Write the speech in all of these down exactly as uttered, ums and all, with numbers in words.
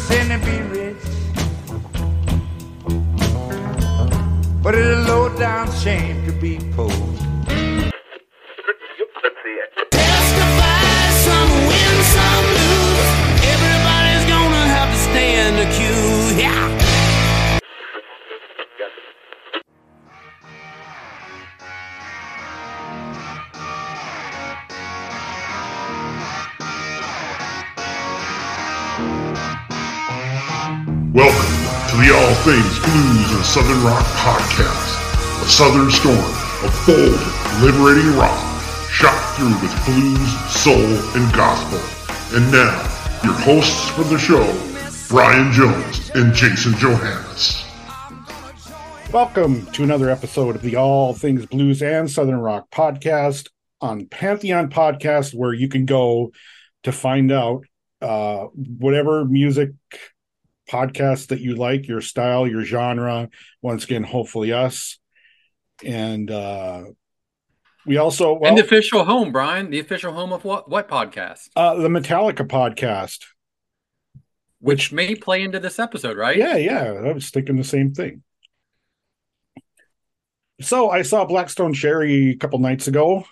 sin to be rich, but it's a low down shame to be poor. Testify, some win, some lose. Everybody's gonna have to stand accused. Yeah. Welcome to the All Things Blues and Southern Rock Podcast, a southern storm of bold, liberating rock, shot through with blues, soul, and gospel. And now, your hosts for the show, Brian Jones and Jason Johannes. Welcome to another episode of the All Things Blues and Southern Rock Podcast on Pantheon Podcast, where you can go to find out uh, whatever music podcast that you like, your style, your genre. Once again, hopefully us. And uh, we also... Well, and the official home, Brian, the official home of what, what podcast? Uh, the Metallica podcast. Which, which may play into this episode, right? Yeah, yeah. I was thinking the same thing. So I saw Blackstone Cherry a couple nights ago.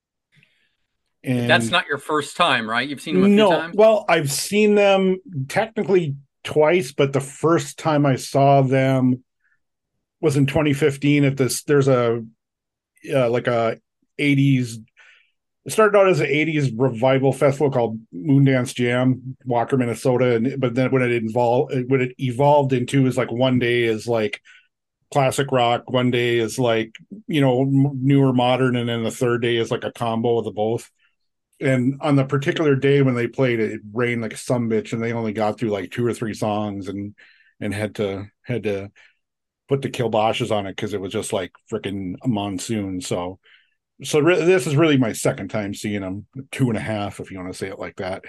And that's not your first time, right? You've seen them a few no, times? Well, I've seen them technically twice, but the first time I saw them was in twenty fifteen at this. There's a uh, like a eighties. It started out as an eighties revival festival called Moondance Jam, Walker, Minnesota, and but then when it involved, when it evolved into is like one day is like classic rock, one day is like, you know, newer modern, and then the third day is like a combo of the both. And on the particular day when they played it, it rained like a sumbitch, and they only got through like two or three songs, and and had to had to put the kibosh on it because it was just like freaking a monsoon. So, so re- this is really my second time seeing them, two and a half, if you want to say it like that.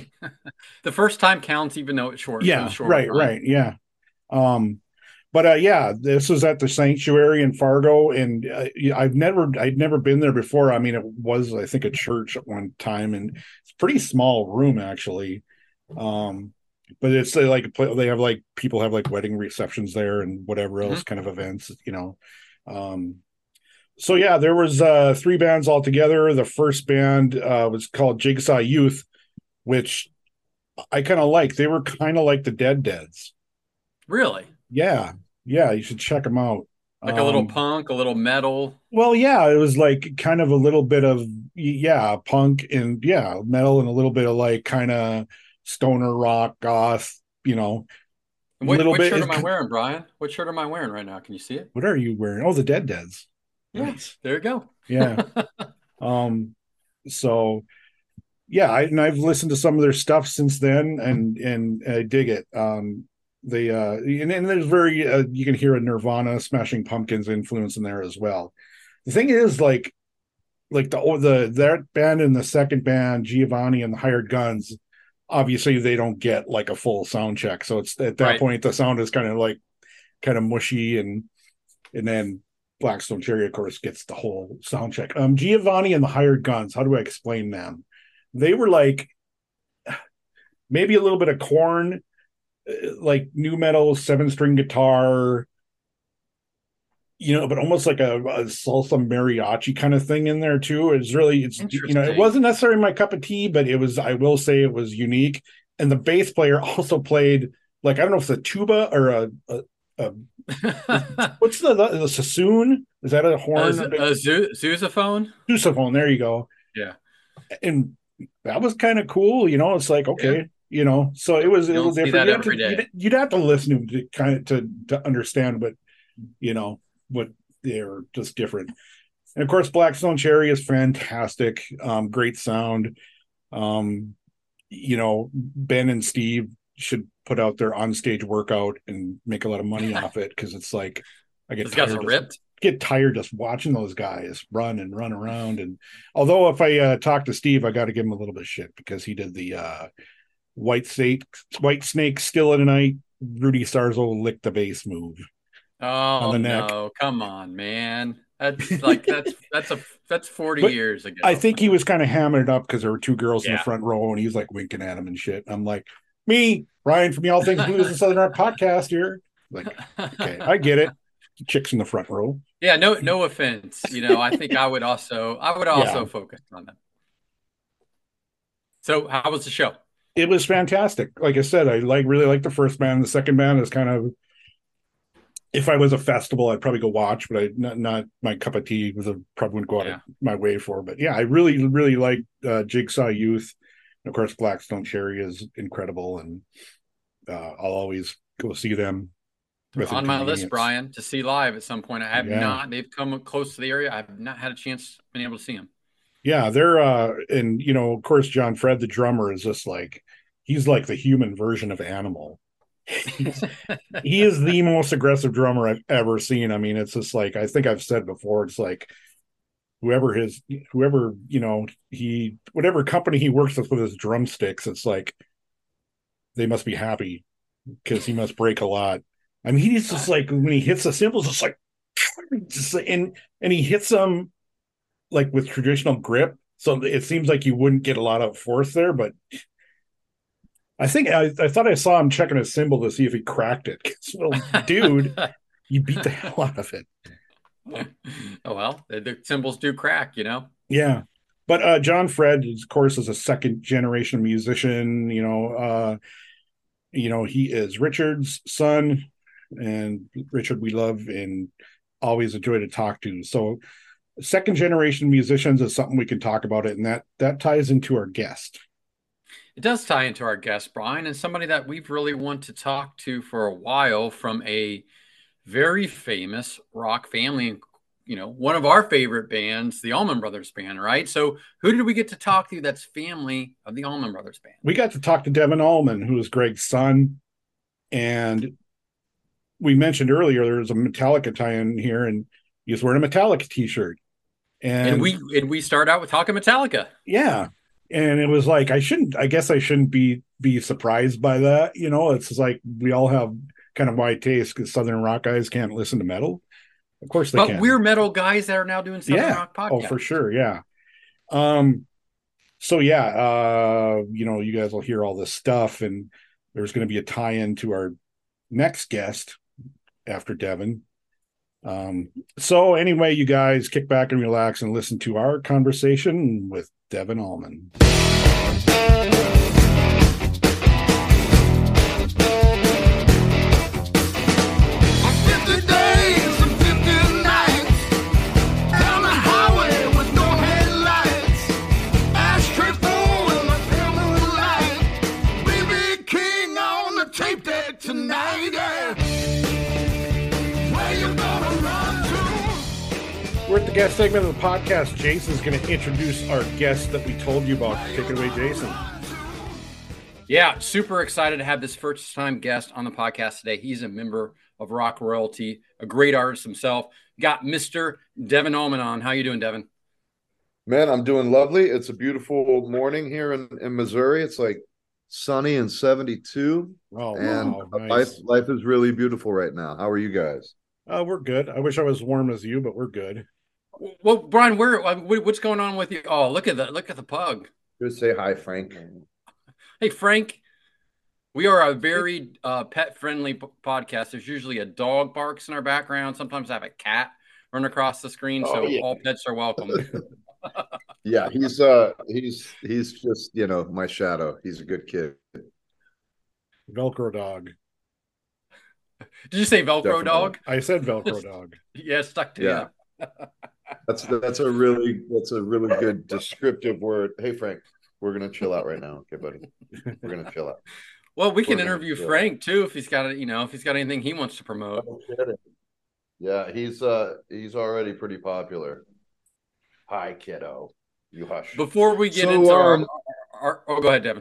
The first time counts, even though it's short. Yeah, short right, time. right, yeah. Um, but uh, yeah, this was at the Sanctuary in Fargo, and uh, I've never, I'd never been there before. I mean, it was, I think, a church at one time, and it's a pretty small room actually. Um, but it's uh, like they have like people have like wedding receptions there and whatever else mm-hmm. kind of events, you know. Um, so yeah, there was uh, three bands all together. The first band uh, was called Jigsaw Youth, which I kind of like. They were kind of like the Dead Deads. Really? Yeah, yeah, you should check them out. Like um, a little punk, a little metal. Well, yeah, it was like kind of a little bit of yeah, punk and yeah, metal and a little bit of like kind of stoner rock, goth, you know. What, little what bit, shirt am I wearing, Brian? What shirt am I wearing right now? Can you see it? What are you wearing? Oh, the Dead Deads. Yes, nice. There you go. Yeah. um. So. Yeah, I, and I've listened to some of their stuff since then, and and I dig it. Um. They uh and, and there's very uh, you can hear a Nirvana, Smashing Pumpkins influence in there as well. The thing is, like like the the that band and the second band, Giovanni and the Hired Guns, obviously they don't get like a full sound check, so it's at that right. point the sound is kind of like kind of mushy, and and then Blackstone Cherry of course gets the whole sound check. um Giovanni and the Hired Guns, how do I explain them? They were like maybe a little bit of Korn, like new metal, seven string guitar, you know, but almost like a, a salsa mariachi kind of thing in there too. It's really, it's, you know, it wasn't necessarily my cup of tea, but it was, I will say it was unique. And the bass player also played like, I don't know if it's a tuba or a, a, a what's the, the, the sassoon? Is that a horn? A, a, a zoo, sousaphone? Sousaphone. There you go. Yeah. And that was kind of cool. You know, it's like, okay. Yeah. You know, so it was, you it was different. You'd have, to, you'd, you'd have to listen to kind of to, to understand what, you know, what they're just different. And of course, Blackstone Cherry is fantastic. Um, great sound. Um, you know, Ben and Steve should put out their onstage workout and make a lot of money off it. Cause it's like, I get tired, just, ripped. get tired just watching those guys run and run around. And although if I uh, talk to Steve, I got to give him a little bit of shit because he did the, uh, White Snake, White Snake, Still in the Night. Rudy Sarzo licked the bass move. Oh no! Come on, man. That's like that's that's a that's forty but years ago. I think he was kind of hammering it up because there were two girls yeah. in the front row, and he was like winking at him and shit. I'm like, me Brian from the All Things Blues and Southern Rock podcast here. Like, okay, I get it. Chicks in the front row. Yeah, no, no offense. You know, I think I would also, I would also yeah. focus on them. So, how was the show? It was fantastic. Like I said, I like really like the first band. The second band is kind of, if I was a festival, I'd probably go watch, but I not not my cup of tea. Was a probably wouldn't go out yeah. of my way for. But yeah, I really really like uh, Jigsaw Youth. And of course, Blackstone Cherry is incredible, and uh, I'll always go see them. On my list, Brian, to see live at some point. I have yeah. not. They've come close to the area. I've not had a chance been able to see them. Yeah, they're uh, and you know, of course, John Fred, the drummer, is just like he's like the human version of Animal. He is the most aggressive drummer I've ever seen. I mean, it's just like I think I've said before. It's like whoever his, whoever you know, he whatever company he works with with his drumsticks. It's like they must be happy because he must break a lot. I mean, he's just like when he hits the cymbals, it's like, just and and he hits them like with traditional grip. So it seems like you wouldn't get a lot of force there, but. I think I, I thought I saw him checking his cymbal to see if he cracked it. Well, dude, you beat the hell out of it. Oh, well, the, the cymbals do crack, you know? Yeah. But uh, John Fred, of course, is a second generation musician. You know, uh, you know, he is Richard's son, and Richard we love and always a joy to talk to. So second generation musicians is something we can talk about it, and that that ties into our guest. It does tie into our guest, Brian, and somebody that we've really wanted to talk to for a while from a very famous rock family, you know, one of our favorite bands, the Allman Brothers Band, right? So who did we get to talk to that's family of the Allman Brothers Band? We got to talk to Devin Allman, who is Greg's son. And we mentioned earlier there was a Metallica tie-in here, and he was wearing a Metallica t-shirt. And, and we and we start out with talking Metallica. Yeah. And it was like, I shouldn't, I guess I shouldn't be, be surprised by that. You know, it's just like, we all have kind of wide taste because Southern rock guys can't listen to metal. Of course they but can. But we're metal guys that are now doing Southern yeah. rock podcasts. Oh, for sure. Yeah. Um, so yeah, uh, you know, you guys will hear all this stuff, and there's going to be a tie-in to our next guest after Devin. Um, so anyway, you guys kick back and relax and listen to our conversation with Devin Allman. We're at the guest segment of the podcast. Jason's going to introduce our guest that we told you about. Take it away, Jason. Yeah, super excited to have this first-time guest on the podcast today. He's a member of Rock Royalty, a great artist himself. Got Mister Devin Allman on. How you doing, Devin? Man, I'm doing lovely. It's a beautiful morning here in, in Missouri. It's like sunny and seventy-two. Oh, and wow, nice. life, life is really beautiful right now. How are you guys? Uh, we're good. I wish I was warm as you, but we're good. Well, Brian, where what's going on with you? Oh, look at the look at the pug. Just say hi, Frank. Hey, Frank. We are a very uh, pet-friendly p- podcast. There's usually a dog barks in our background. Sometimes I have a cat run across the screen, oh, so yeah. all pets are welcome. Yeah, he's uh, he's he's just you know my shadow. He's a good kid. Velcro dog. Did you say Velcro Definitely. Dog? I said Velcro dog. Yeah, stuck to yeah. you. That's that's a really that's a really good descriptive word. Hey Frank, we're gonna chill out right now, okay, buddy? We're gonna chill out. Well, we can we're interview Frank too if he's got you know if he's got anything he wants to promote. Yeah, he's uh he's already pretty popular. Hi, kiddo. You hush. Before we get so, into um, our, our oh, go ahead, Devin.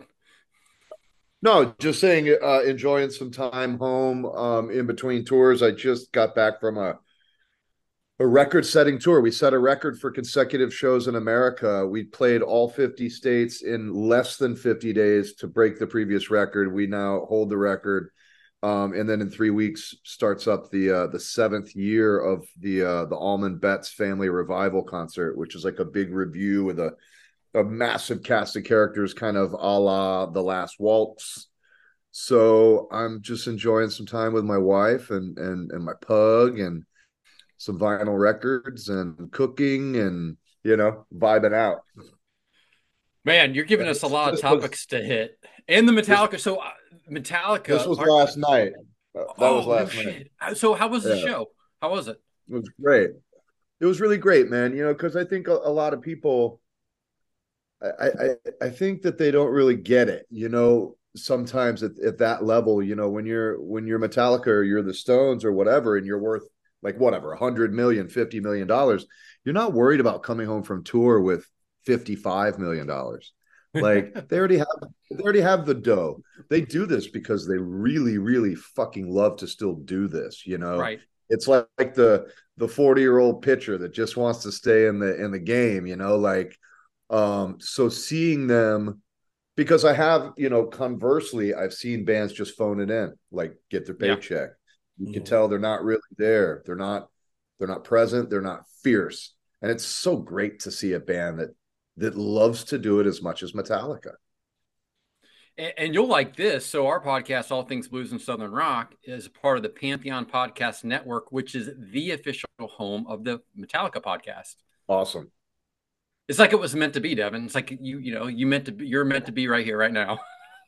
No, just saying, uh, enjoying some time home um, in between tours. I just got back from a a record-setting tour. We set a record for consecutive shows in America. We played all fifty states in less than fifty days to break the previous record. We now hold the record, um, and then in three weeks starts up the uh, the seventh year of the uh, the Allman Betts Family Revival concert, which is like a big review with a a massive cast of characters, kind of a la The Last Waltz. So I'm just enjoying some time with my wife and and and my pug and some vinyl records and cooking and, you know, vibing out. Man, you're giving us a lot of topics to hit. And the Metallica. So uh, Metallica. This was are, last night. That oh, was last no night. Shit. So how was the Yeah. show? How was it? It was great. It was really great, man. You know, because I think a, a lot of people, I, I I think that they don't really get it. You know, sometimes at, at that level, you know, when you're when you're Metallica or you're the Stones or whatever, and you're worth like whatever, a hundred million, fifty million dollars, you're not worried about coming home from tour with fifty-five million dollars. Like they already have they already have the dough. They do this because they really, really fucking love to still do this, you know. Right. It's like, like the the forty-year-old pitcher that just wants to stay in the in the game, you know, like um so seeing them, because I have, you know, conversely, I've seen bands just phone it in, like get their paycheck. Yeah. You can tell they're not really there. They're not they're not present, they're not fierce. And it's so great to see a band that that loves to do it as much as Metallica. And, and you'll like this. So our podcast, All Things Blues and Southern Rock, is part of the Pantheon Podcast Network, which is the official home of the Metallica podcast. Awesome. It's like it was meant to be, Devin. It's like you, you know, you meant to be, you're meant to be right here, right now.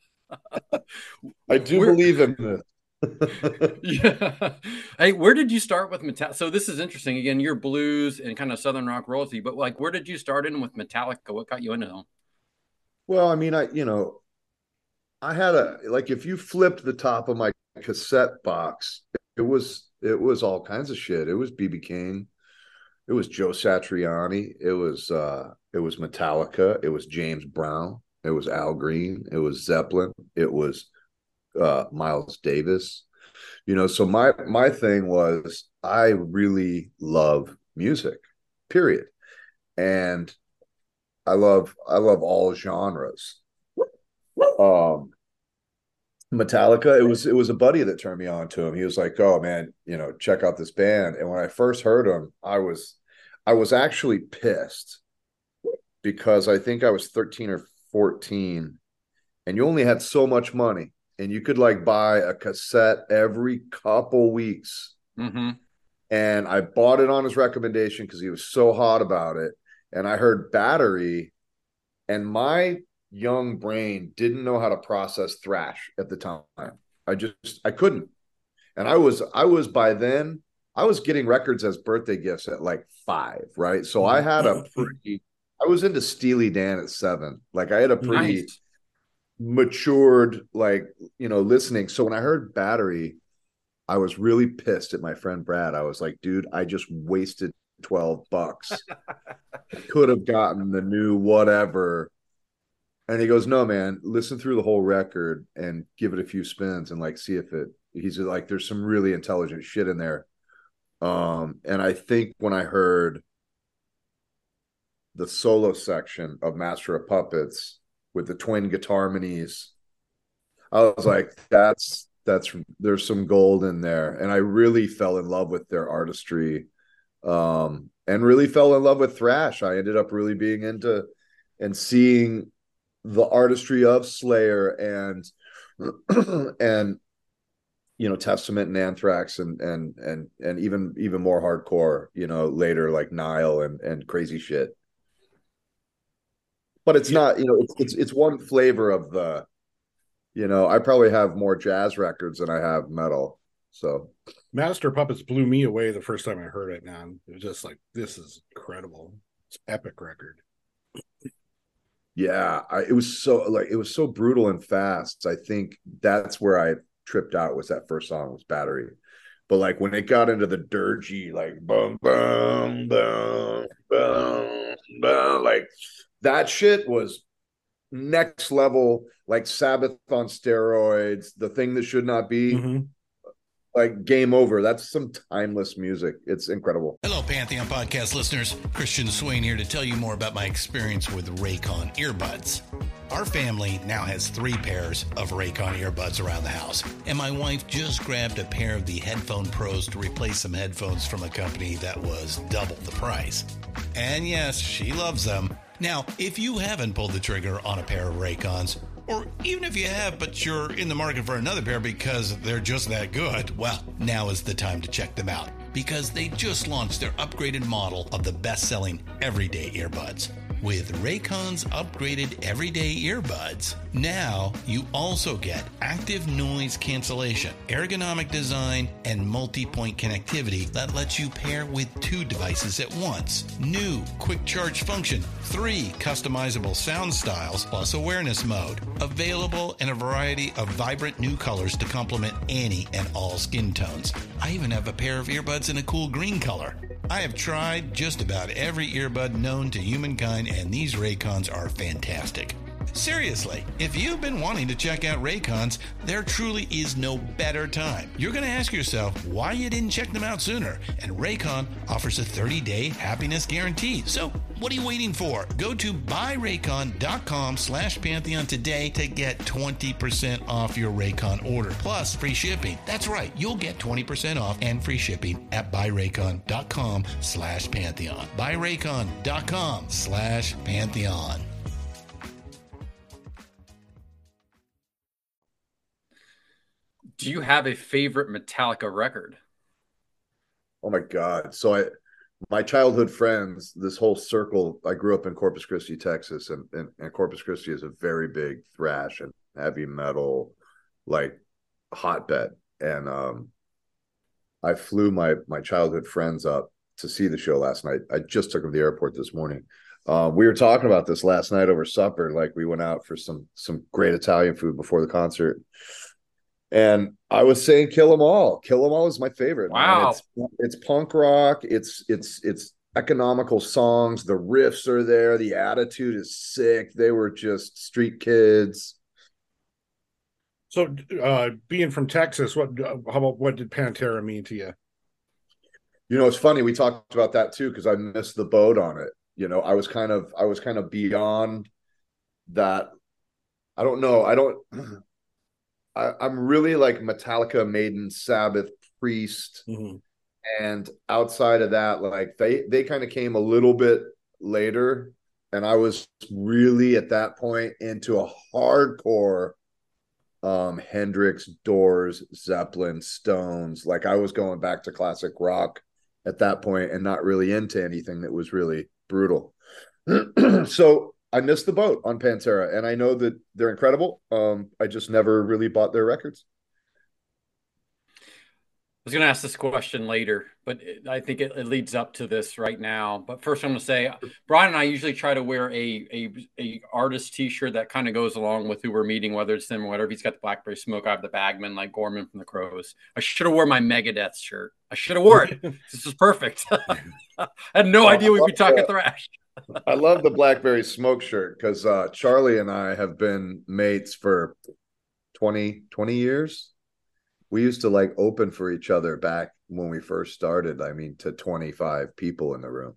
I do We're, believe in this. Yeah. Hey, where did you start with Metallica? So this is interesting. Again, you're blues and kind of Southern rock royalty, but like, where did you start in with Metallica? What got you into them? Well, I mean, I, you know, I had a, like, if you flipped the top of my cassette box, it was, it was all kinds of shit. It was B B King. It was Joe Satriani. It was, uh, it was Metallica. It was James Brown. It was Al Green. It was Zeppelin. It was uh Miles Davis. You know, so my my thing was I really love music, period. And I love I love all genres. Um Metallica, it was it was a buddy that turned me on to him. He was like, "Oh man, you know, check out this band." And when I first heard him, I was I was actually pissed because I think I was thirteen or fourteen and you only had so much money. And you could like buy a cassette every couple weeks. Mm-hmm. And I bought it on his recommendation because he was so hot about it. And I heard Battery, and my young brain didn't know how to process thrash at the time. I just, I couldn't. And I was, I was by then, I was getting records as birthday gifts at like five, right? So I had a pretty, I was into Steely Dan at seven. Like I had a pretty... Nice. Matured, like, you know, listening. So when I heard Battery, I was really pissed at my friend Brad. I was like, dude, I just wasted twelve bucks. Could have gotten the new whatever. And he goes, no, man, listen through the whole record and give it a few spins and like see if it, he's like, there's some really intelligent shit in there. Um, and I think when I heard the solo section of Master of Puppets with the twin guitar harmonies, I was like, that's that's there's some gold in there. And I really fell in love with their artistry, um and really fell in love with thrash. I ended up really being into and seeing the artistry of Slayer and and you know, Testament and Anthrax and and and and even even more hardcore, you know, later, like Nile and and Crazy Shit. But it's yeah. not, you know, it's, it's it's one flavor of the, you know, I probably have more jazz records than I have metal. So Master Puppets blew me away the first time I heard it, man. It was just like, this is incredible. It's an epic record. Yeah, I, it was so like it was so brutal and fast. I think that's where I tripped out, was that first song, was Battery. But like when it got into the dirgy, like boom, boom, boom, boom, boom, like that shit was next level, like Sabbath on steroids, the thing that should not be. Mm-hmm. Like Game Over. That's some timeless music. It's incredible. Hello, Pantheon Podcast listeners. Christian Swain here to tell you more about my experience with Raycon earbuds. Our family now has three pairs of Raycon earbuds around the house, and my wife just grabbed a pair of the Headphone Pros to replace some headphones from a company that was double the price. And yes, she loves them. Now, if you haven't pulled the trigger on a pair of Raycons, Or even if you have, but you're in the market for another pair because they're just that good, well, now is the time to check them out because they just launched their upgraded model of the best-selling everyday earbuds. With Raycon's upgraded everyday earbuds, now you also get active noise cancellation, ergonomic design, and multi-point connectivity that lets you pair with two devices at once. New quick charge function, three customizable sound styles, plus awareness mode. Available in a variety of vibrant new colors to complement any and all skin tones. I even have a pair of earbuds in a cool green color. I have tried just about every earbud known to humankind, and these Raycons are fantastic. Seriously, if you've been wanting to check out Raycons, there truly is no better time. You're going to ask yourself why you didn't check them out sooner, and Raycon offers a thirty-day happiness guarantee. So what are you waiting for? Go to buyraycon.com slash Pantheon today to get twenty percent off your Raycon order, plus free shipping. That's right, you'll get twenty percent off and free shipping at buyraycon.com slash Pantheon. buyraycon.com slash Pantheon. Do you have a favorite Metallica record? Oh my God. So I, my childhood friends, this whole circle, I grew up in Corpus Christi, Texas, and, and, and Corpus Christi is a very big thrash and heavy metal, like hotbed. And um, I flew my, my childhood friends up to see the show last night. I just took them to the airport this morning. Uh, we were talking about this last night over supper. Like we went out for some, some great Italian food before the concert. And I was saying Kill 'Em All. Kill 'Em All is my favorite. Wow. It's, it's punk rock. It's it's it's economical songs. The riffs are there. The attitude is sick. They were just street kids. So uh, being from Texas, what how about what did Pantera mean to you? You know, it's funny. We talked about that too, because I missed the boat on it. You know, I was kind of I was kind of beyond that. I don't know. I don't I, I'm really like Metallica, Maiden, Sabbath, Priest. Mm-hmm. And outside of that, like they they kind of came a little bit later. And I was really at that point into a hardcore um Hendrix, Doors, Zeppelin, Stones. Like I was going back to classic rock at that point and not really into anything that was really brutal. So I missed the boat on Pantera, and I know that they're incredible. Um, I just never really bought their records. I was going to ask this question later, but I think it, it leads up to this right now. But first, I'm going to say, Brian and I usually try to wear a a, a artist T-shirt that kind of goes along with who we're meeting, whether it's them or whatever. He's got the Blackberry Smoke. I have the Bagman, like Gorman from the Crows. I should have worn my Megadeth shirt. I should have worn it. This is perfect. I had no oh, idea we'd be talking that. thrash. I love the Blackberry Smoke shirt because uh, Charlie and I have been mates for twenty, twenty years. We used to like open for each other back when we first started. I mean, to twenty-five people in the room.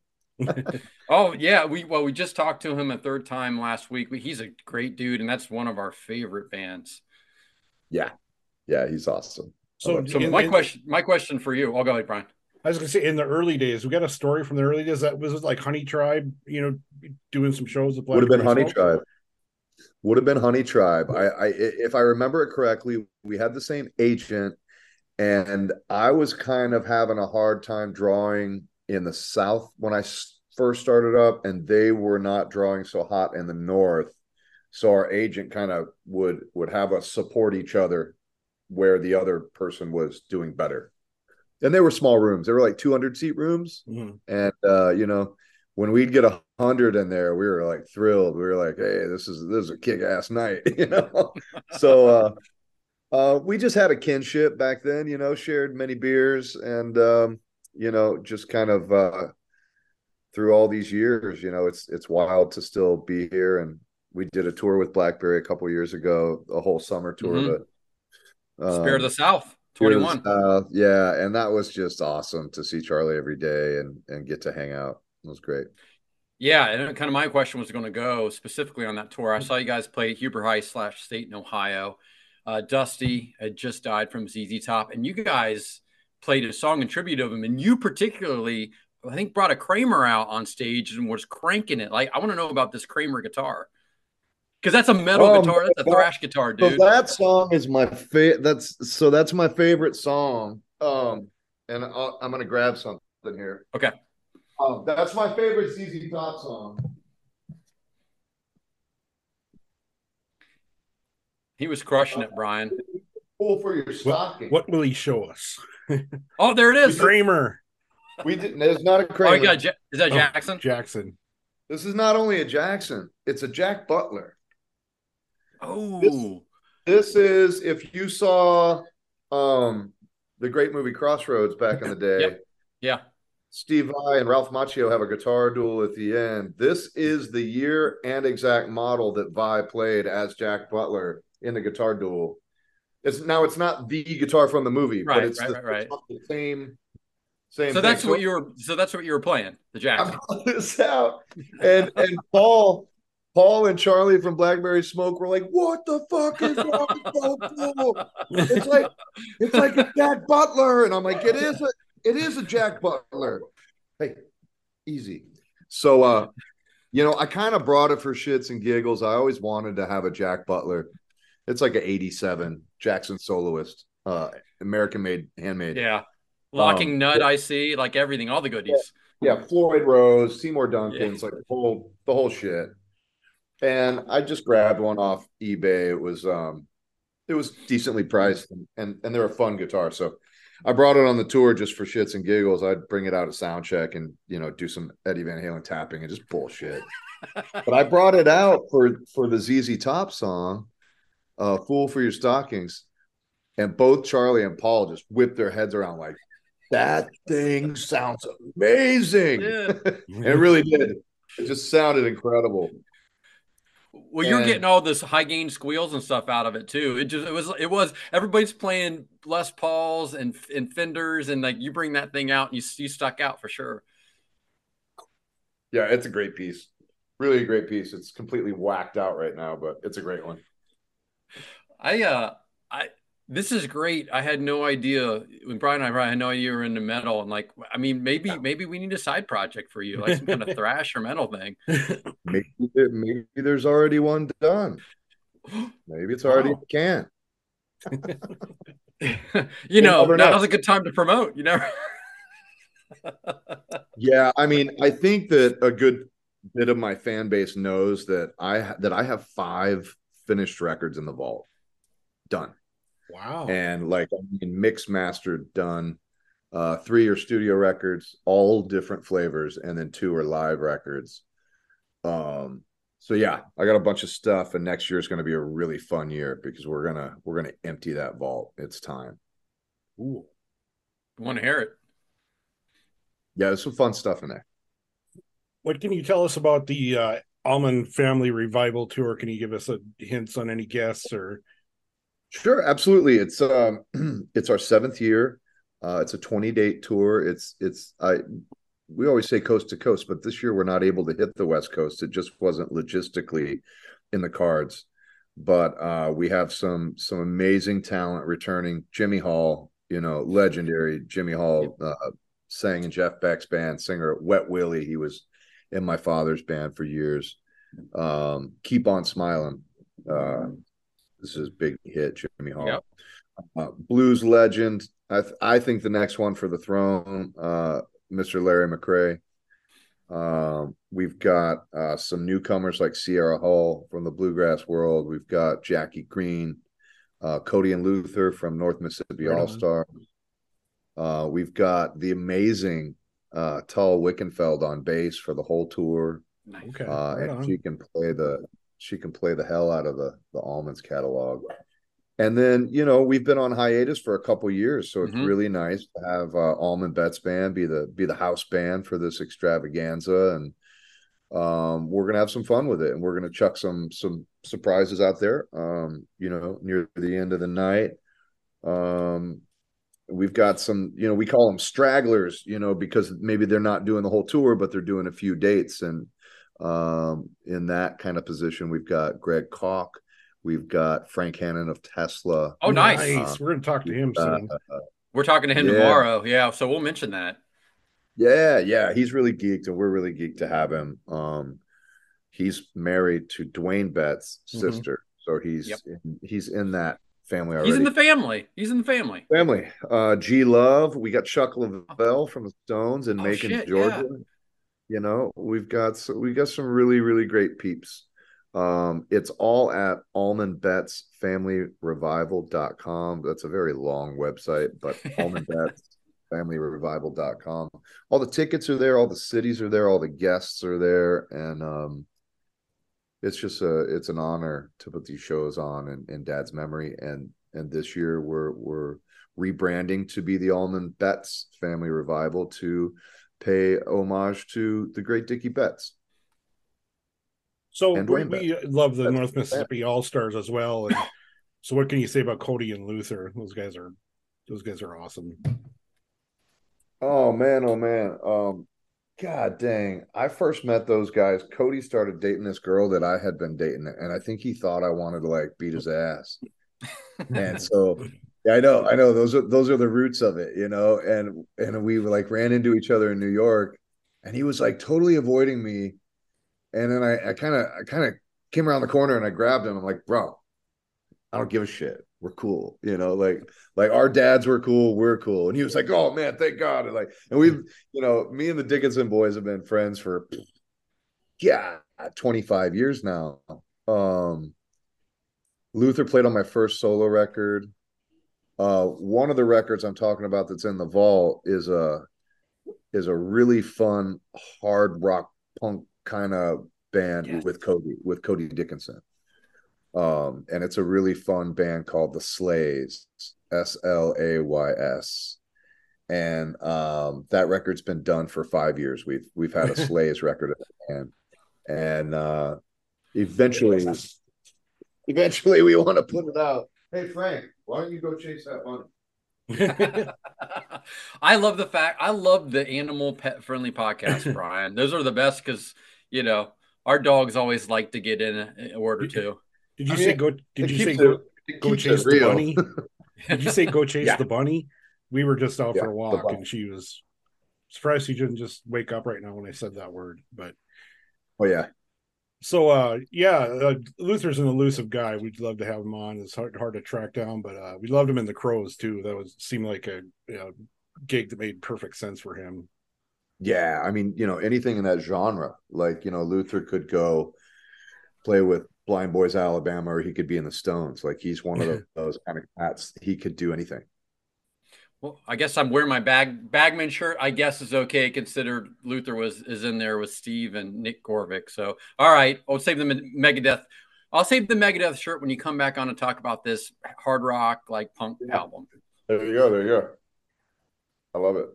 Oh yeah. We, well, we just talked to him a third time last week. He's a great dude. And that's one of our favorite bands. Yeah. Yeah. He's awesome. So, so in, my in, question, my question for you, I'll go ahead, Brian. I was gonna say in the early days, we got a story from the early days that was like Honey Tribe, you know, doing some shows with would have been Honey Tribe. Would have been Honey Tribe. I, I, if I remember it correctly, we had the same agent, and I was kind of having a hard time drawing in the South when I first started up, and they were not drawing so hot in the North. So our agent kind of would would have us support each other where the other person was doing better. And they were small rooms. They were like two hundred seat rooms. Mm-hmm. And, uh, you know, when we'd get a hundred in there, we were like thrilled. We were like, hey, this is, this is a kick ass night, you know? So, uh, uh, we just had a kinship back then, you know, shared many beers and, um, you know, just kind of, uh, through all these years, you know, it's, it's wild to still be here. And we did a tour with Blackberry a couple of years ago, a whole summer tour mm-hmm. of it. Um, Spirit of the South. twenty-one. Uh, yeah, and that was just awesome to see Charlie every day and and get to hang out. It was great. Yeah, and kind of my question was going to go specifically on that tour. I saw you guys play Huber High slash State in Ohio. Uh, Dusty had just died from Z Z Top, and you guys played a song in tribute of him, and you particularly, I think, brought a Kramer out on stage and was cranking it. Like, I want to know about this Kramer guitar. Because that's a metal Oh, guitar. That's a that- thrash guitar, So dude. that song is my favorite. That's so that's my favorite song. Um, and I'll, I'm gonna grab something here. Okay. Um, that's my favorite Z Z Top song. He was crushing it, Brian. Pull for your What, stocking. what will he show us? Oh, there it is. Kramer. We didn't. It's not a Oh, Kramer. you got Ja- is that Oh, Jackson? Jackson. This is not only a Jackson. It's a Jack Butler. Oh, This is if you saw um the great movie Crossroads back in the day. Yep. yeah. Steve Vai and Ralph Macchio have a guitar duel at the end. This is the year and exact model that Vai played as Jack Butler in the guitar duel. It's now it's not the guitar from the movie, Right, but it's right, the, right, right. it's the same same. So thing. that's what you were. So that's what you were playing, the I Jackson. brought this out, and and Paul. Paul and Charlie from Blackberry Smoke were like, "What the fuck is that? So cool. It's like it's like a Jack Butler," and I'm like, "It is a it is a Jack Butler." Hey, easy. So, uh, you know, I kind of brought it for shits and giggles. I always wanted to have a Jack Butler. It's like an eighty-seven Jackson soloist, uh, American made, handmade. Yeah. Locking Um, nut, yeah. I see, like everything, all the goodies. Yeah, Floyd Rose, Seymour Duncan's, Yeah. like the whole the whole shit. And I just grabbed one off eBay. It was um it was decently priced and, and and they're a fun guitar. So I brought it on the tour just for shits and giggles. I'd bring it out at sound check and you know do some Eddie Van Halen tapping and just bullshit. But I brought it out for for the Z Z Top song, uh, "Fool for Your Stockings," and both Charlie and Paul just whipped their heads around like, that thing sounds amazing. Yeah. It really did. It just sounded incredible. Well, you're And- getting all this high gain squeals and stuff out of it too. It just it was it was everybody's playing Les Pauls and and Fenders, and like you bring that thing out and you you stuck out for sure. Yeah, it's a great piece. Really a great piece. It's completely whacked out right now, but it's a great one. I uh I this is great. I had no idea when Brian and I I had no idea you were into metal, and like I mean maybe maybe we need a side project for you, like some kind of thrash or metal thing. Maybe, there- maybe there's already one done. Maybe it's already Wow. can. you know, never know. now's a good time to promote. You know. Yeah, I mean, I think that a good bit of my fan base knows that I that I have five finished records in the vault done. Wow. And like I mean, mixed mastered done, uh three are studio records, all different flavors, and then two are live records. Um so yeah, I got a bunch of stuff, and next year is going to be a really fun year because we're gonna we're gonna empty that vault. It's time. Ooh. Want to hear it? Yeah, there's some fun stuff in there. What can you tell us about the uh, Allman Family Revival Tour? Can you give us a hints on any guests or? Sure, absolutely. It's um it's our seventh year. Uh it's a twenty date tour. It's it's I we always say coast to coast, but this year we're not able to hit the West Coast. It just wasn't logistically in the cards. But uh we have some some amazing talent returning. Jimmy Hall, you know, legendary Jimmy Hall, uh sang in Jeff Beck's band, singer Wet Willie. He was in my father's band for years. Um Keep on Smiling. Uh This is a big hit, Jimmy Hall. Yep. Uh, blues legend. I th- I think the next one for the throne, uh, Mister Larry McRae. Um, we've got uh, some newcomers like Sierra Hull from the bluegrass world. We've got Jackie Green, uh, Cody and Luther from North Mississippi Right on. All Stars. Uh, we've got the amazing uh, Tull Wickenfeld on bass for the whole tour. Nice. Okay. Uh, right and on. she can play the she can play the hell out of the the Almonds catalog. And then you know we've been on hiatus for a couple years, so it's Mhm. really nice to have uh, Allman Betts Band be the be the house band for this extravaganza, and um, we're gonna have some fun with it, and we're gonna chuck some some surprises out there. Um, you know, near the end of the night. Um, we've got some, you know, we call them stragglers, you know, because maybe they're not doing the whole tour, but they're doing a few dates. And um, in that kind of position, we've got Greg Koch, we've got Frank Hannon of Tesla. Oh, nice. Uh, We're going to talk to him uh, soon. We're talking to him Yeah. tomorrow. Yeah, so we'll mention that. Yeah, yeah, he's really geeked, and we're really geeked to have him. Um, he's married to Dwayne Betts' sister, mm-hmm. so he's yep. in, he's in that family already. He's in the family. He's in the family. Family. Uh, G Love. We got Chuck Leavell from the Stones in oh, Macon, shit, Georgia. Yeah. You know, we've got so we got some really really great peeps. Um, it's all at Allman Betts Family Revival dot com. That's a very long website, but Allman Betts Family Revival dot com. All the tickets are there, all the cities are there, all the guests are there, and um, it's just a it's an honor to put these shows on in, in Dad's memory. And and this year we're we're rebranding to be the Allman Betts Family Revival to pay homage to the great Dickie Betts. So we, we love the That's North Mississippi All Stars as well. And so what can you say about Cody and Luther? Those guys are those guys are awesome. Oh man, oh man. Um God dang. I first met those guys. Cody started dating this girl that I had been dating, and I think he thought I wanted to like beat his ass. And so yeah, I know, I know those are those are the roots of it, you know. And and we like ran into each other in New York, and he was like totally avoiding me. And then I kind of I kind of came around the corner and I grabbed him. I'm like, bro, I don't give a shit. We're cool. You know, like, like our dads were cool. We're cool. And he was like, oh man, thank God. And like, and we've, you know, me and the Dickinson boys have been friends for, yeah, twenty-five years now. Um, Luther played on my first solo record. Uh, one of the records I'm talking about that's in the vault is a, is a really fun hard rock punk kind of band yes. with Cody with Cody Dickinson, um, and it's a really fun band called the Slays, S L A Y S, and um, that record's been done for five years. We've we've had a Slays record at the band, and uh, eventually, eventually we want to put it out. Hey Frank, why don't you go chase that money? I love the fact I love the animal pet friendly podcast, Brian. Those are the best because you know our dogs always like to get in a word or two. Did you I mean, say go? Did you say go, go chase the bunny? Did you say go chase yeah. the bunny? We were just out yeah, for a walk, and she was surprised she didn't just wake up right now when I said that word. But oh yeah. So uh, yeah, uh, Luther's an elusive guy. We'd love to have him on. It's hard hard to track down, but uh, we loved him in the Crows too. That was seemed like a you know, gig that made perfect sense for him. Yeah, I mean, you know, anything in that genre, like, you know, Luther could go play with Blind Boys Alabama, or he could be in the Stones. Like, he's one of those, those kind of cats. He could do anything. Well, I guess I'm wearing my bag Bagman shirt. I guess is okay, considered Luther was is in there with Steve and Nick Gorvick. So, all right, I'll save the Megadeth. I'll save the Megadeth shirt when you come back on and talk about this hard rock like punk yeah. album. There you go. There you go. I love it.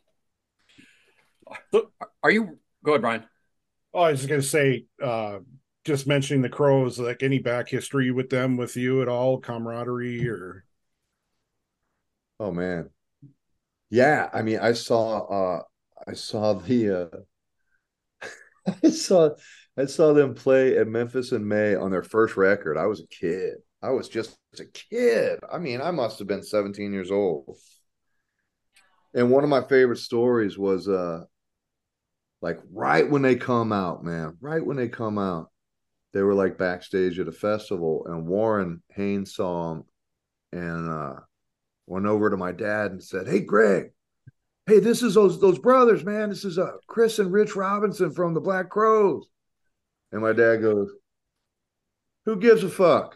Are you go ahead, Brian? Oh, I was just gonna say, uh, just mentioning the Crows, like any back history with them, with you at all, camaraderie or? Oh man, yeah. I mean, I saw, uh, I saw the, uh, I saw, I saw them play at Memphis in May on their first record. I was a kid. I was just a kid. I mean, I must have been seventeen years old. And one of my favorite stories was, uh, like right when they come out, man, right when they come out, they were like backstage at a festival, and Warren Haynes saw them and uh, went over to my dad and said, "Hey, Greg, hey, this is those those brothers, man. This is uh, Chris and Rich Robinson from the Black Crowes." And my dad goes, "Who gives a fuck?"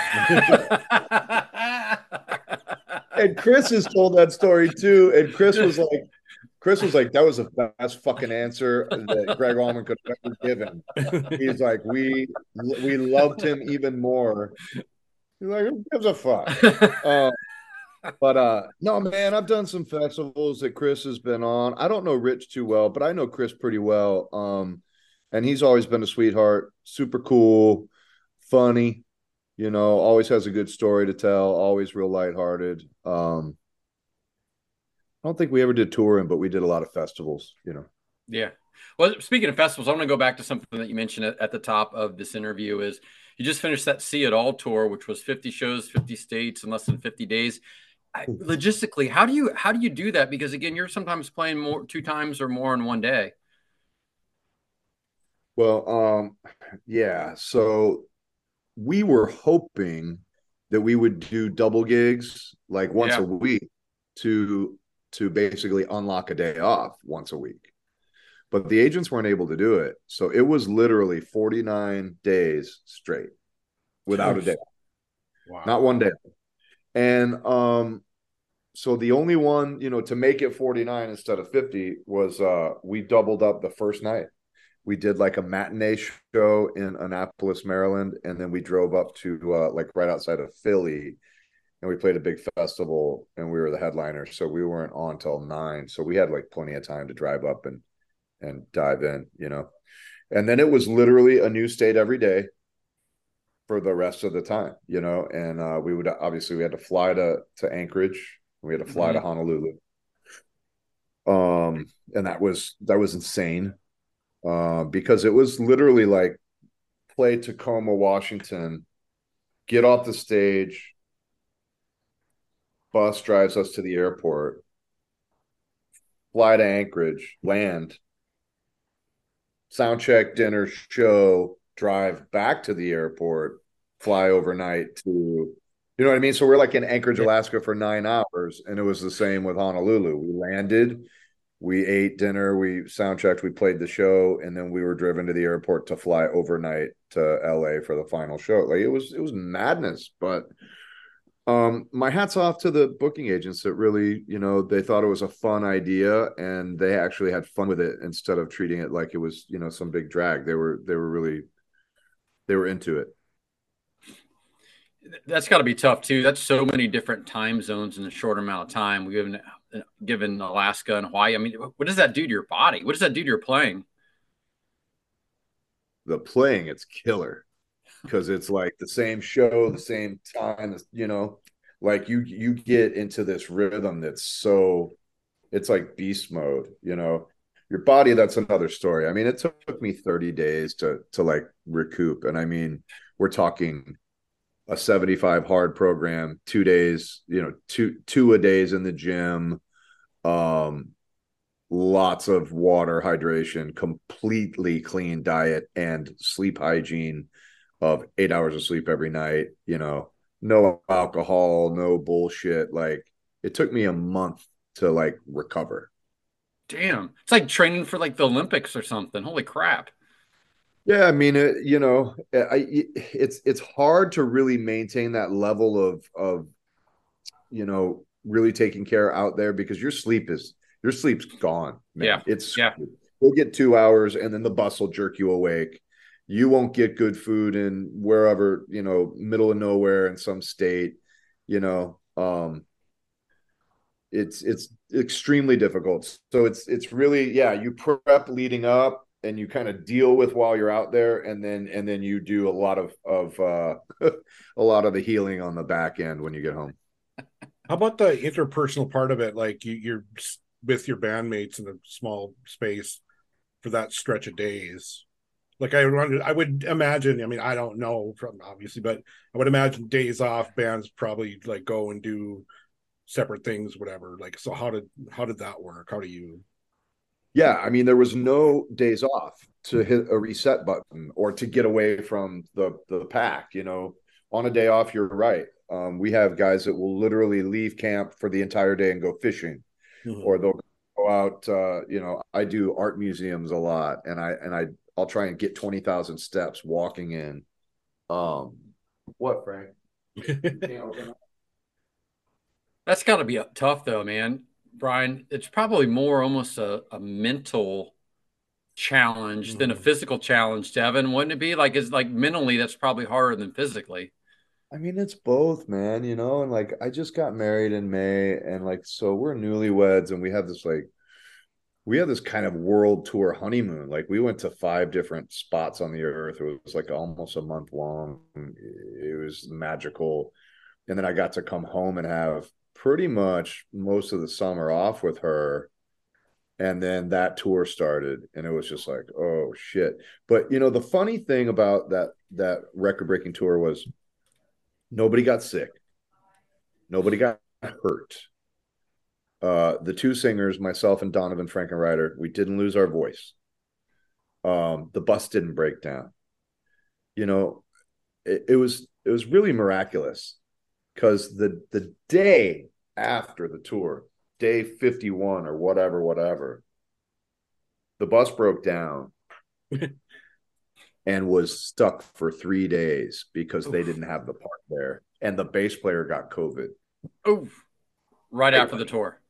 And Chris has told that story too. And Chris was like, Chris was like, that was the best fucking answer that Greg Allman could have ever given. He's like, we we loved him even more. He's like, who gives a fuck? Uh, but uh, no, man, I've done some festivals that Chris has been on. I don't know Rich too well, but I know Chris pretty well. Um, and he's always been a sweetheart, super cool, funny. You know, always has a good story to tell, always real lighthearted. Um, I don't think we ever did touring, but we did a lot of festivals, you know. Yeah. Well, speaking of festivals, I'm going to go back to something that you mentioned at, at the top of this interview is you just finished that See It All tour, which was fifty shows, fifty states in less than fifty days. I, logistically, how do you how do you do that? Because, again, you're sometimes playing more two times or more in one day. Well, um, yeah. So we were hoping that we would do double gigs like once Yeah. a week to to basically unlock a day off once a week. But the agents weren't able to do it. So it was literally forty-nine days straight without a day. Wow. Not one day. And um so the only one, you know, to make it forty-nine instead of fifty was uh we doubled up the first night. We did like a matinee show in Annapolis, Maryland, and then we drove up to uh, like right outside of Philly, and we played a big festival, and we were the headliner. So we weren't on till nine, so we had like plenty of time to drive up and and dive in, you know. And then it was literally a new state every day for the rest of the time, you know. And uh, we would obviously we had to fly to to Anchorage, we had to fly mm-hmm. to Honolulu, um, and that was that was insane. Uh, because it was literally like play Tacoma, Washington, get off the stage, bus drives us to the airport, fly to Anchorage, land, sound check, dinner, show, drive back to the airport, fly overnight to, you know what I mean? So we're like in Anchorage, Alaska for nine hours, and it was the same with Honolulu. We landed, we ate dinner, we sound checked, we played the show, and then we were driven to the airport to fly overnight to L A for the final show. Like it was, it was madness. But um, my hat's off to the booking agents that really, you know, they thought it was a fun idea and they actually had fun with it instead of treating it like it was, you know, some big drag. They were, they were really, they were into it. That's got to be tough too. That's so many different time zones in a short amount of time. We given given Alaska and Hawaii. I mean, what does that do to your body? What does that do to your playing? The playing, it's killer because it's like the same show, the same time. You know, like you you get into this rhythm that's so, it's like beast mode. You know, your body. That's another story. I mean, it took me thirty days to to like recoup, and I mean, we're talking a seventy-five hard program, two days, you know, two, two a days in the gym, um, lots of water, hydration, completely clean diet and sleep hygiene of eight hours of sleep every night, you know, no alcohol, no bullshit. Like it took me a month to like recover. Damn. It's like training for like the Olympics or something. Holy crap. Yeah, I mean, it, you know, I, it's it's hard to really maintain that level of of, you know, really taking care out there because your sleep is your sleep's gone, man. Yeah, it's yeah. You'll get two hours and then the bus will jerk you awake. You won't get good food in wherever, you know, middle of nowhere in some state, you know. Um, it's it's extremely difficult. So it's it's really, yeah, you prep leading up. And you kind of deal with while you're out there, and then and then you do a lot of of uh, a lot of the healing on the back end when you get home. How about the interpersonal part of it? Like you, you're with your bandmates in a small space for that stretch of days. Like I would, I would imagine. I mean, I don't know from obviously, but I would imagine days off bands probably like go and do separate things, whatever. Like, so how did how did that work? How do you? Yeah, I mean, there was no days off to hit a reset button or to get away from the the pack. You know, on a day off, you're right. Um, we have guys that will literally leave camp for the entire day and go fishing, mm-hmm. or they'll go out. Uh, you know, I do art museums a lot, and I and I I'll try and get twenty thousand steps walking in. Um, what, Frank? That's got to be tough, though, man. Brian, it's probably more almost a, a mental challenge mm-hmm. than a physical challenge, Devin. Wouldn't it be? Like, it's like mentally, that's probably harder than physically. I mean, it's both, man, you know, and like I just got married in May, and like so we're newlyweds, and we have this like we have this kind of world tour honeymoon. Like we went to five different spots on the earth. It was like almost a month long. It was magical. And then I got to come home and have pretty much most of the summer off with her. And then that tour started, and it was just like, oh shit. But you know, the funny thing about that that record-breaking tour was nobody got sick. Nobody got hurt. Uh, the two singers, myself and Donovan Frankenreiter, we didn't lose our voice. um, the bus didn't break down. You know, it, it was it was really miraculous because the the day after the tour, day fifty-one or whatever, whatever, the bus broke down and was stuck for three days because Oof. They didn't have the part there. And the bass player got COVID. Oh, right after the tour.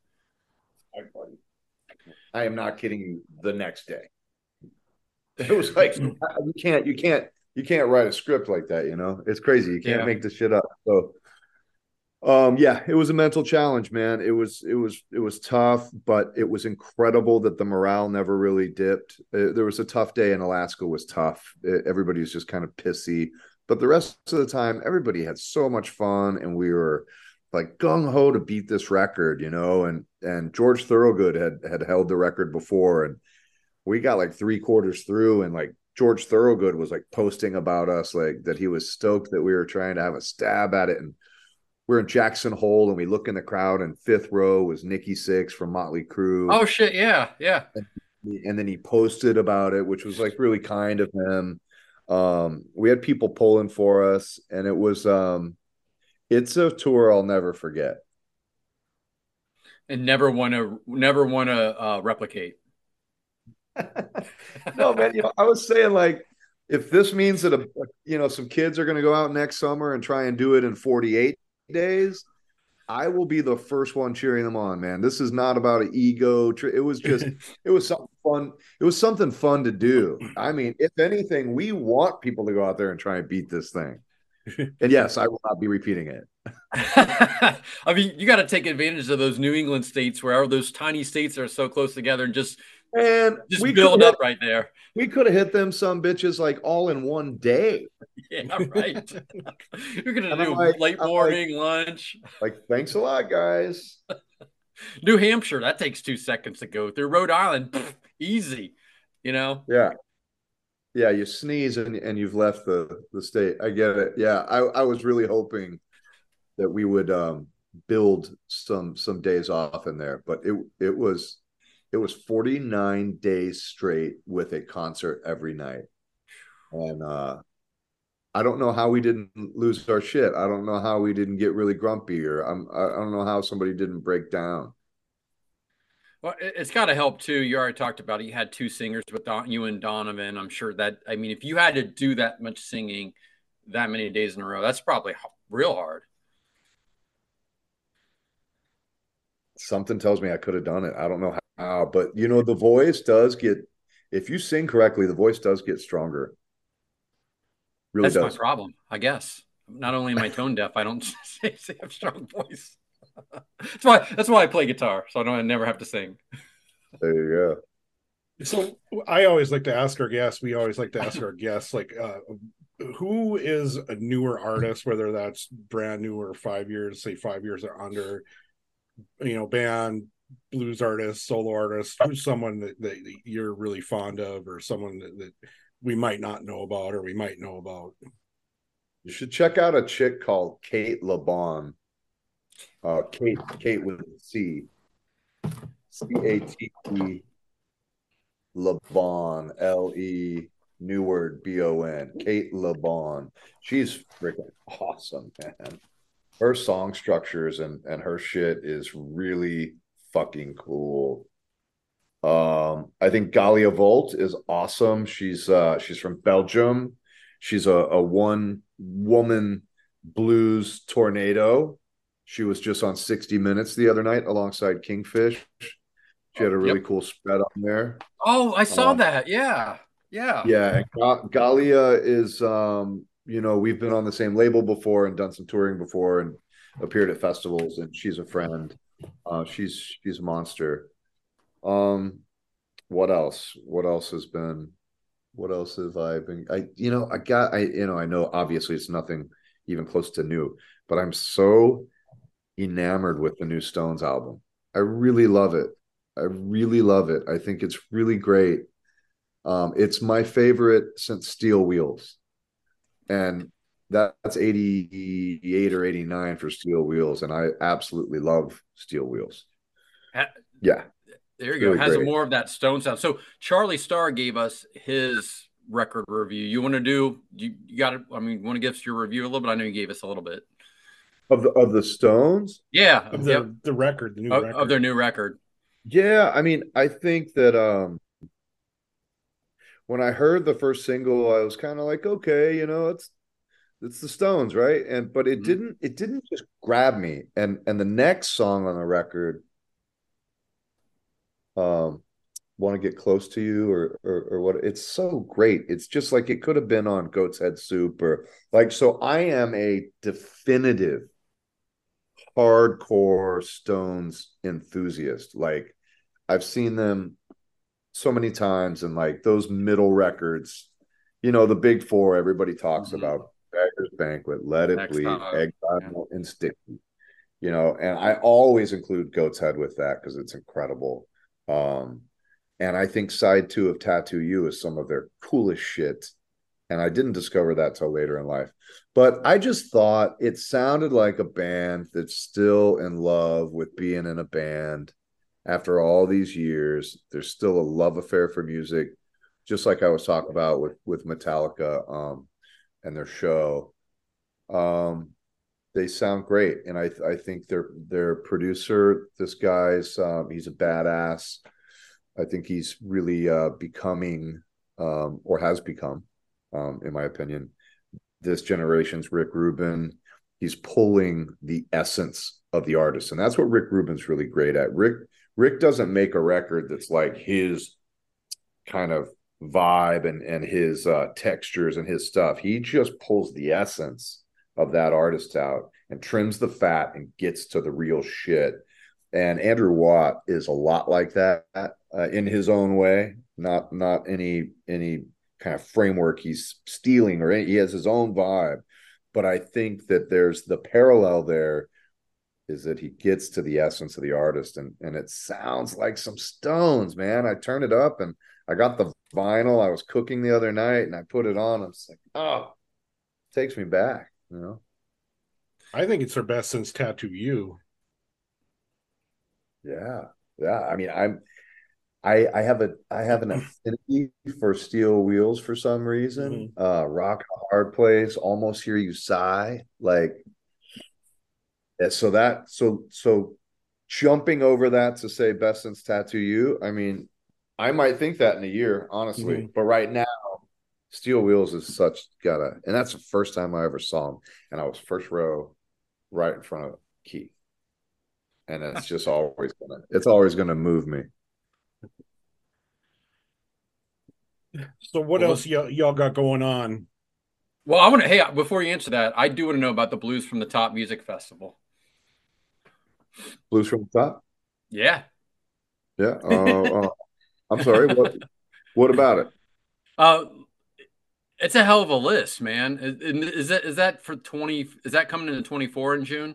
I am not kidding you. The next day. It was like, you can't, you can't, you can't write a script like that, you know? It's crazy. You can't yeah. make this shit up. So Um, yeah, it was a mental challenge, man. It was, it was, it was tough, but it was incredible that the morale never really dipped. It, there was a tough day in Alaska was tough. It, everybody was just kind of pissy, but the rest of the time, everybody had so much fun, and we were like gung ho to beat this record, you know. And and George Thorogood had had held the record before, and we got like three quarters through, and like George Thorogood was like posting about us, like that he was stoked that we were trying to have a stab at it, and we're in Jackson Hole, and we look in the crowd, and fifth row was Nikki Sixx from Motley Crue. Oh shit, yeah, yeah. And, and then he posted about it, which was like really kind of him. Um, we had people pulling for us, and it was um, it's a tour I'll never forget, and never want to, never want to uh, replicate. No, man, you know, I was saying like, if this means that a, you know, some kids are going to go out next summer and try and do it in forty-eight days, I will be the first one cheering them on, man. This is not about an ego. It was just, it was something fun. It was something fun to do. I mean, if anything, we want people to go out there and try and beat this thing. And yes, I will not be repeating it. I mean, you got to take advantage of those New England states where those tiny states are so close together and just, and just we build up hit, right there. We could have hit them some bitches like all in one day. Yeah, right. You're going to do like, late morning, like, lunch. Like, thanks a lot, guys. New Hampshire, that takes two seconds to go through. Rhode Island, pff, easy, you know? Yeah. Yeah, you sneeze and, and you've left the, the state. I get it. Yeah, I, I was really hoping that we would um, build some some days off in there, but it it was it was forty-nine days straight with a concert every night, and uh, I don't know how we didn't lose our shit. I don't know how we didn't get really grumpy, or I'm, I don't know how somebody didn't break down. Well, it's got to help too. You already talked about it. You had two singers with Don, you and Donovan. I'm sure that, I mean, if you had to do that much singing that many days in a row, that's probably real hard. Something tells me I could have done it. I don't know how, but you know, the voice does get, if you sing correctly, the voice does get stronger. Really That's does. my problem, I guess. Not only am I tone deaf, I don't say, say I have a strong voice. That's why that's why I play guitar, so I don't I never have to sing. There you go. So I always like to ask our guests, we always like to ask our guests, like, uh, who is a newer artist, whether that's brand new or five years, say five years or under, you know, band, blues artist, solo artist, who's someone that, that you're really fond of, or someone that, that we might not know about or we might know about? You should check out a chick called Cate Le Bon. Uh, Kate, Kate with a C, C A T E, Le Bon, L E, new word, B O N, Cate Le Bon. She's freaking awesome, man. Her song structures and, and her shit is really fucking cool. Um, I think Galia Volt is awesome. She's uh, she's from Belgium. She's a, a one woman blues tornado. She was just on sixty minutes the other night alongside Kingfish. She had a really yep. cool spread on there. Oh, I saw uh, that. Yeah. Yeah. Yeah. And Ga- Galia is, um, you know, we've been on the same label before and done some touring before and appeared at festivals, and she's a friend. Uh, she's, she's a monster. Um, what else? What else has been, what else have I been, I, you know, I got, I, you know, I know obviously it's nothing even close to new, but I'm so enamored with the new Stones album. I really love it. I really love it. I think it's really great. Um, it's my favorite since Steel Wheels, and that, that's eighty-eight or eighty-nine for Steel Wheels, and I absolutely love Steel Wheels. Uh, yeah. There you It's go. really Has great. more of that Stone sound. So Charlie Starr gave us his record review. You want to do? You, you got to. I mean, want to give us your review a little bit? I know you gave us a little bit. Of the of the Stones? Yeah. Of Yep. the the record, the new Of, record. of their new record. Yeah, I mean, I think that um when I heard the first single, I was kind of like, okay, you know, it's it's the Stones, right? And but it Mhm. didn't it didn't just grab me. And and the next song on the record, um, Want to Get Close to You, or, or or what, it's so great. It's just like it could have been on Goat's Head Soup, or like, so I am a definitive hardcore Stones enthusiast. Like, I've seen them so many times, and like those middle records, you know, the big four everybody talks Mhm. about: Beggar's Banquet, Let It Next Bleed, time. Exile, and Sticky. You know, and I always include Goat's Head with that because it's incredible. Um, and I think side two of Tattoo You is some of their coolest shit. And I didn't discover that till later in life. But I just thought it sounded like a band that's still in love with being in a band after all these years. There's still a love affair for music, just like I was talking about with, with Metallica um, and their show. Um, they sound great. And I I think their their producer, this guy's um, he's a badass. I think he's really uh, becoming um, or has become, um, in my opinion, this generation's Rick Rubin. He's pulling the essence of the artist, and that's what Rick Rubin's really great at. Rick Rick doesn't make a record that's like his kind of vibe and and his uh, textures and his stuff. He just pulls the essence of that artist out and trims the fat and gets to the real shit. And Andrew Watt is a lot like that uh, in his own way. Not not any any kind of framework he's stealing, or any, he has his own vibe. But I think that there's the parallel there is that he gets to the essence of the artist, and and it sounds like some Stones, man. I turned it up and I got the vinyl. I was cooking the other night and I put it on. I'm just like, oh, it takes me back, you know. I think it's their best since Tattoo You. Yeah, yeah. I mean, I'm I I have a I have an affinity for Steel Wheels for some reason. Mm-hmm. Uh, Rock Hard Place, Almost Hear You Sigh, like so that so so jumping over that to say best since Tattoo You. I mean, I might think that in a year, honestly, Mm-hmm. but right now, Steel Wheels is such got a, and that's the first time I ever saw him, and I was first row, right in front of Keith, and it's just always gonna it's always gonna move me. So what Well, else y'all, y'all got going on? Well, I want to. Hey, before you answer that, I do want to know about the Blues from the Top Music Festival. Blues from the Top. Yeah. Yeah. Uh, uh, I'm sorry. What? What about it? Uh, it's a hell of a list, man. Is, is that is that for twenty? Is that coming into twenty-four in June?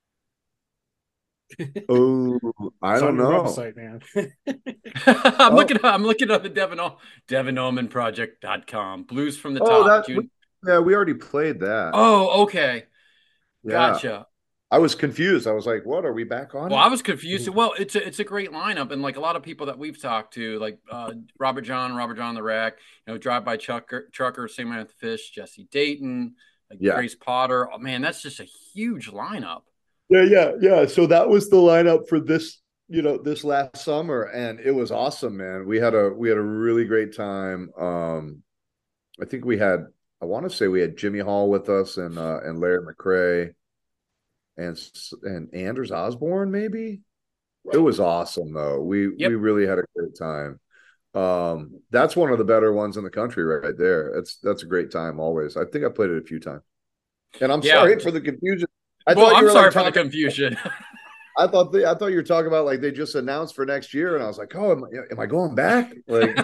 Oh, I It's don't on your know. website, man. I'm Oh. looking. I'm looking up the Devin Devin Allman Project dot com. Blues from the Oh, Top. that. June. Yeah, we already played that. Oh, okay. Yeah. Gotcha. I was confused. I was like, "What? Are we back on?" Well, it? I was confused. Well, it's a it's a great lineup, and like a lot of people that we've talked to, like uh, Robert John, Robert John the Rack, you know, Drive By Trucker, Trucker, Samantha Fish, Jesse Dayton, like Yeah. Grace Potter. Oh man, that's just a huge lineup. Yeah, yeah, yeah. So that was the lineup for this, you know, this last summer, and it was awesome, man. We had a we had a really great time. Um, I think we had, I want to say we had Jimmy Hall with us, and uh, and Larry McRae, and and Anders Osborne, maybe. It was awesome though. We Yep. we really had a great time. Um, that's one of the better ones in the country right there. That's that's a great time always. I think I played it a few times. And I'm Yeah. sorry for the confusion. I well, thought you I'm were sorry like for the talking, confusion. I thought the, I thought you were talking about like they just announced for next year, and I was like, oh, am I, am I going back? Like,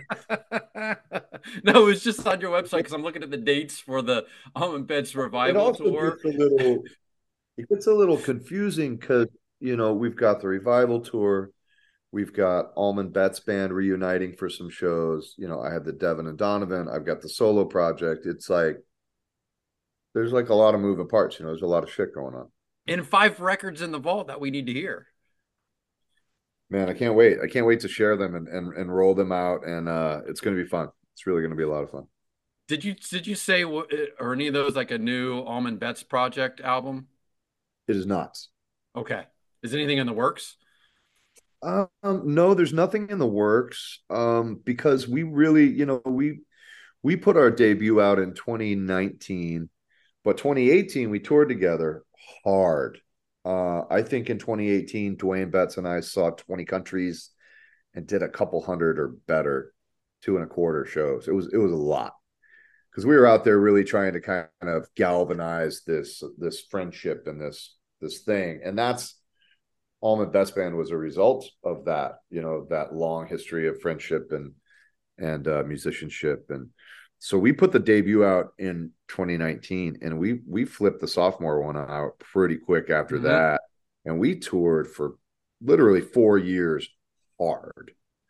no, it's just on your website because I'm looking at the dates for the Almond Beds it Revival also Tour. gets a little it gets a little confusing because, you know, we've got the Revival Tour, we've got Almond Betts Band reuniting for some shows. You know, I had the Devin and Donovan. I've got the solo project. It's like there's like a lot of moving parts. You know, there's a lot of shit going on. And five records in the vault that we need to hear. Man, I can't wait. I can't wait to share them and and, and roll them out. And uh, it's going to be fun. It's really going to be a lot of fun. Did you did you say or any of those like a new Almond Betts Project album? It is nuts. Okay. Is anything in the works? Um, no, there's nothing in the works. Um, because we really, you know, we we put our debut out in twenty nineteen, but twenty eighteen we toured together hard. Uh, I think in twenty eighteen, Dwayne Betts and I saw twenty countries and did a couple hundred or better, two and a quarter shows. It was it was a lot because we were out there really trying to kind of galvanize this this friendship and this this thing, and that's Almond Betts Band was a result of that. You know, that long history of friendship and and uh, musicianship, and so we put the debut out in twenty nineteen, and we we flipped the sophomore one out pretty quick after mm-hmm. that, and we toured for literally four years hard.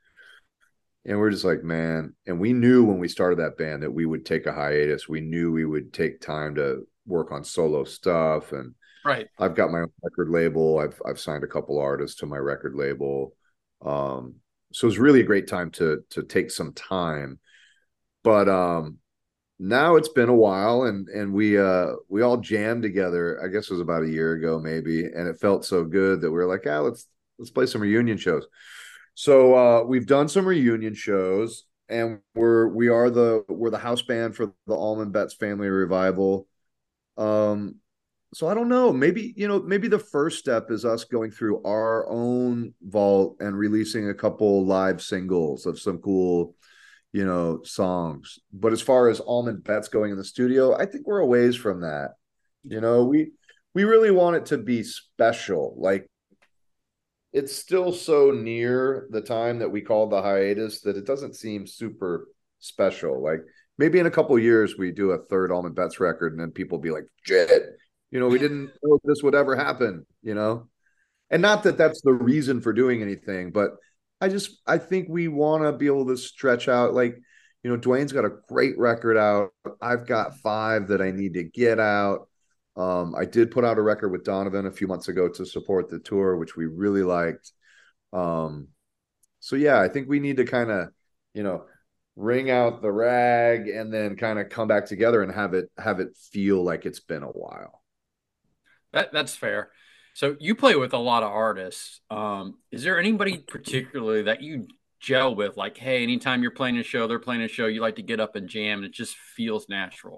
And we're just like, man, and we knew when we started that band that we would take a hiatus. We knew we would take time to work on solo stuff, and right. I've got my own record label. I've I've signed a couple artists to my record label. Um, so it was really a great time to to take some time. But um, now it's been a while, and and we uh, we all jammed together. I guess it was about a year ago, maybe, and it felt so good that we were like, ah, let's let's play some reunion shows. So uh, we've done some reunion shows, and we're we are the we're the house band for the Almond Betts Family Revival. Um, so I don't know. Maybe you know, maybe the first step is us going through our own vault and releasing a couple live singles of some cool, you know, songs. But as far as Almond Betts going in the studio, I think we're a ways from that. You know, we we really want it to be special. Like, it's still so near the time that we called the hiatus that it doesn't seem super special. Like, maybe in a couple of years we do a third Almond Betts record, and then people be like, shit, you know, we didn't know this would ever happen, you know? And not that that's the reason for doing anything, but I just, I think we want to be able to stretch out. Like, you know, Dwayne's got a great record out. I've got five that I need to get out. Um, I did put out a record with Donovan a few months ago to support the tour, which we really liked. Um, so yeah, I think we need to kind of, you know, wring out the rag and then kind of come back together and have it, have it feel like it's been a while. That that's fair. So you play with a lot of artists. Um, is there anybody particularly that you gel with? Like, hey, anytime you're playing a show, they're playing a show, you like to get up and jam, and it just feels natural.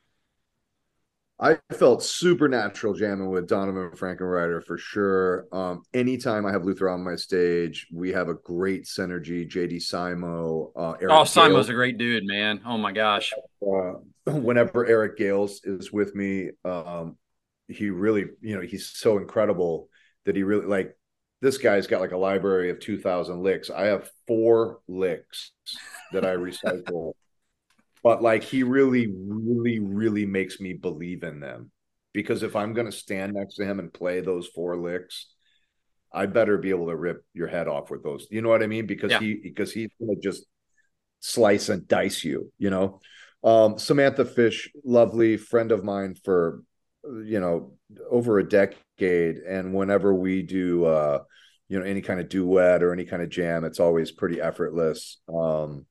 I felt super natural jamming with Donovan Frankenreiter for sure. Um, anytime I have Luther on my stage, we have a great synergy. J D Simo, uh, Eric oh, Simo's Gales. a great dude, man. Oh my gosh. Uh, whenever Eric Gales is with me, um, he really, you know, he's so incredible that he really, like, this guy's got like a library of two thousand licks. I have four licks that I recycle. But like, he really, really, really makes me believe in them, because if I'm going to stand next to him and play those four licks, I better be able to rip your head off with those. You know what I mean? Because yeah. he, because he's going to just slice and dice you, you know? Um, Samantha Fish, lovely friend of mine for, you know, over a decade. And whenever we do, uh, you know, any kind of duet or any kind of jam, it's always pretty effortless. Um,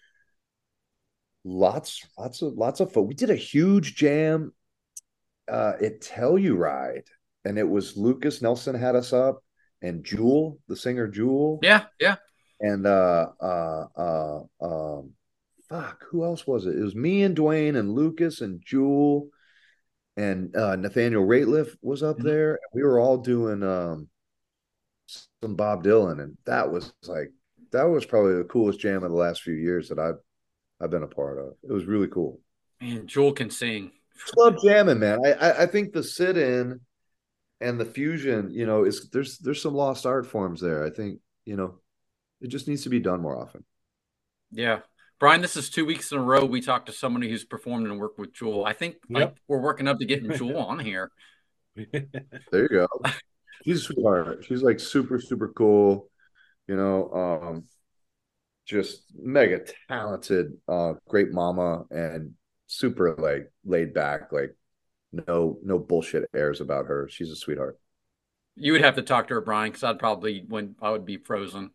Lots, lots of, lots of fun. We did a huge jam uh, at Telluride, and it was Lucas Nelson had us up, and Jewel, the singer Jewel. Yeah, yeah. And uh, uh, uh, um, fuck, who else was it? It was me and Dwayne and Lucas and Jewel, and uh, Nathaniel Rateliff was up mm-hmm. there. We were all doing um, some Bob Dylan, and that was like, that was probably the coolest jam of the last few years that I've I've been a part of. It was really cool. Man, Joel can sing. Just love jamming, man. I, I I think the sit-in and the fusion, you know, is there's there's some lost art forms there. I think, you know, it just needs to be done more often. Yeah. Brian, this is two weeks in a row we talked to somebody who's performed and worked with Jewel. I think yep. like, we're working up to getting Jewel on here. There you go. She's a sweetheart. She's like super, super cool. You know, um, just mega talented, uh, great mama, and super like laid back, like no no bullshit airs about her. She's a sweetheart. You would have to talk to her, Brian, because I'd probably when I would be frozen.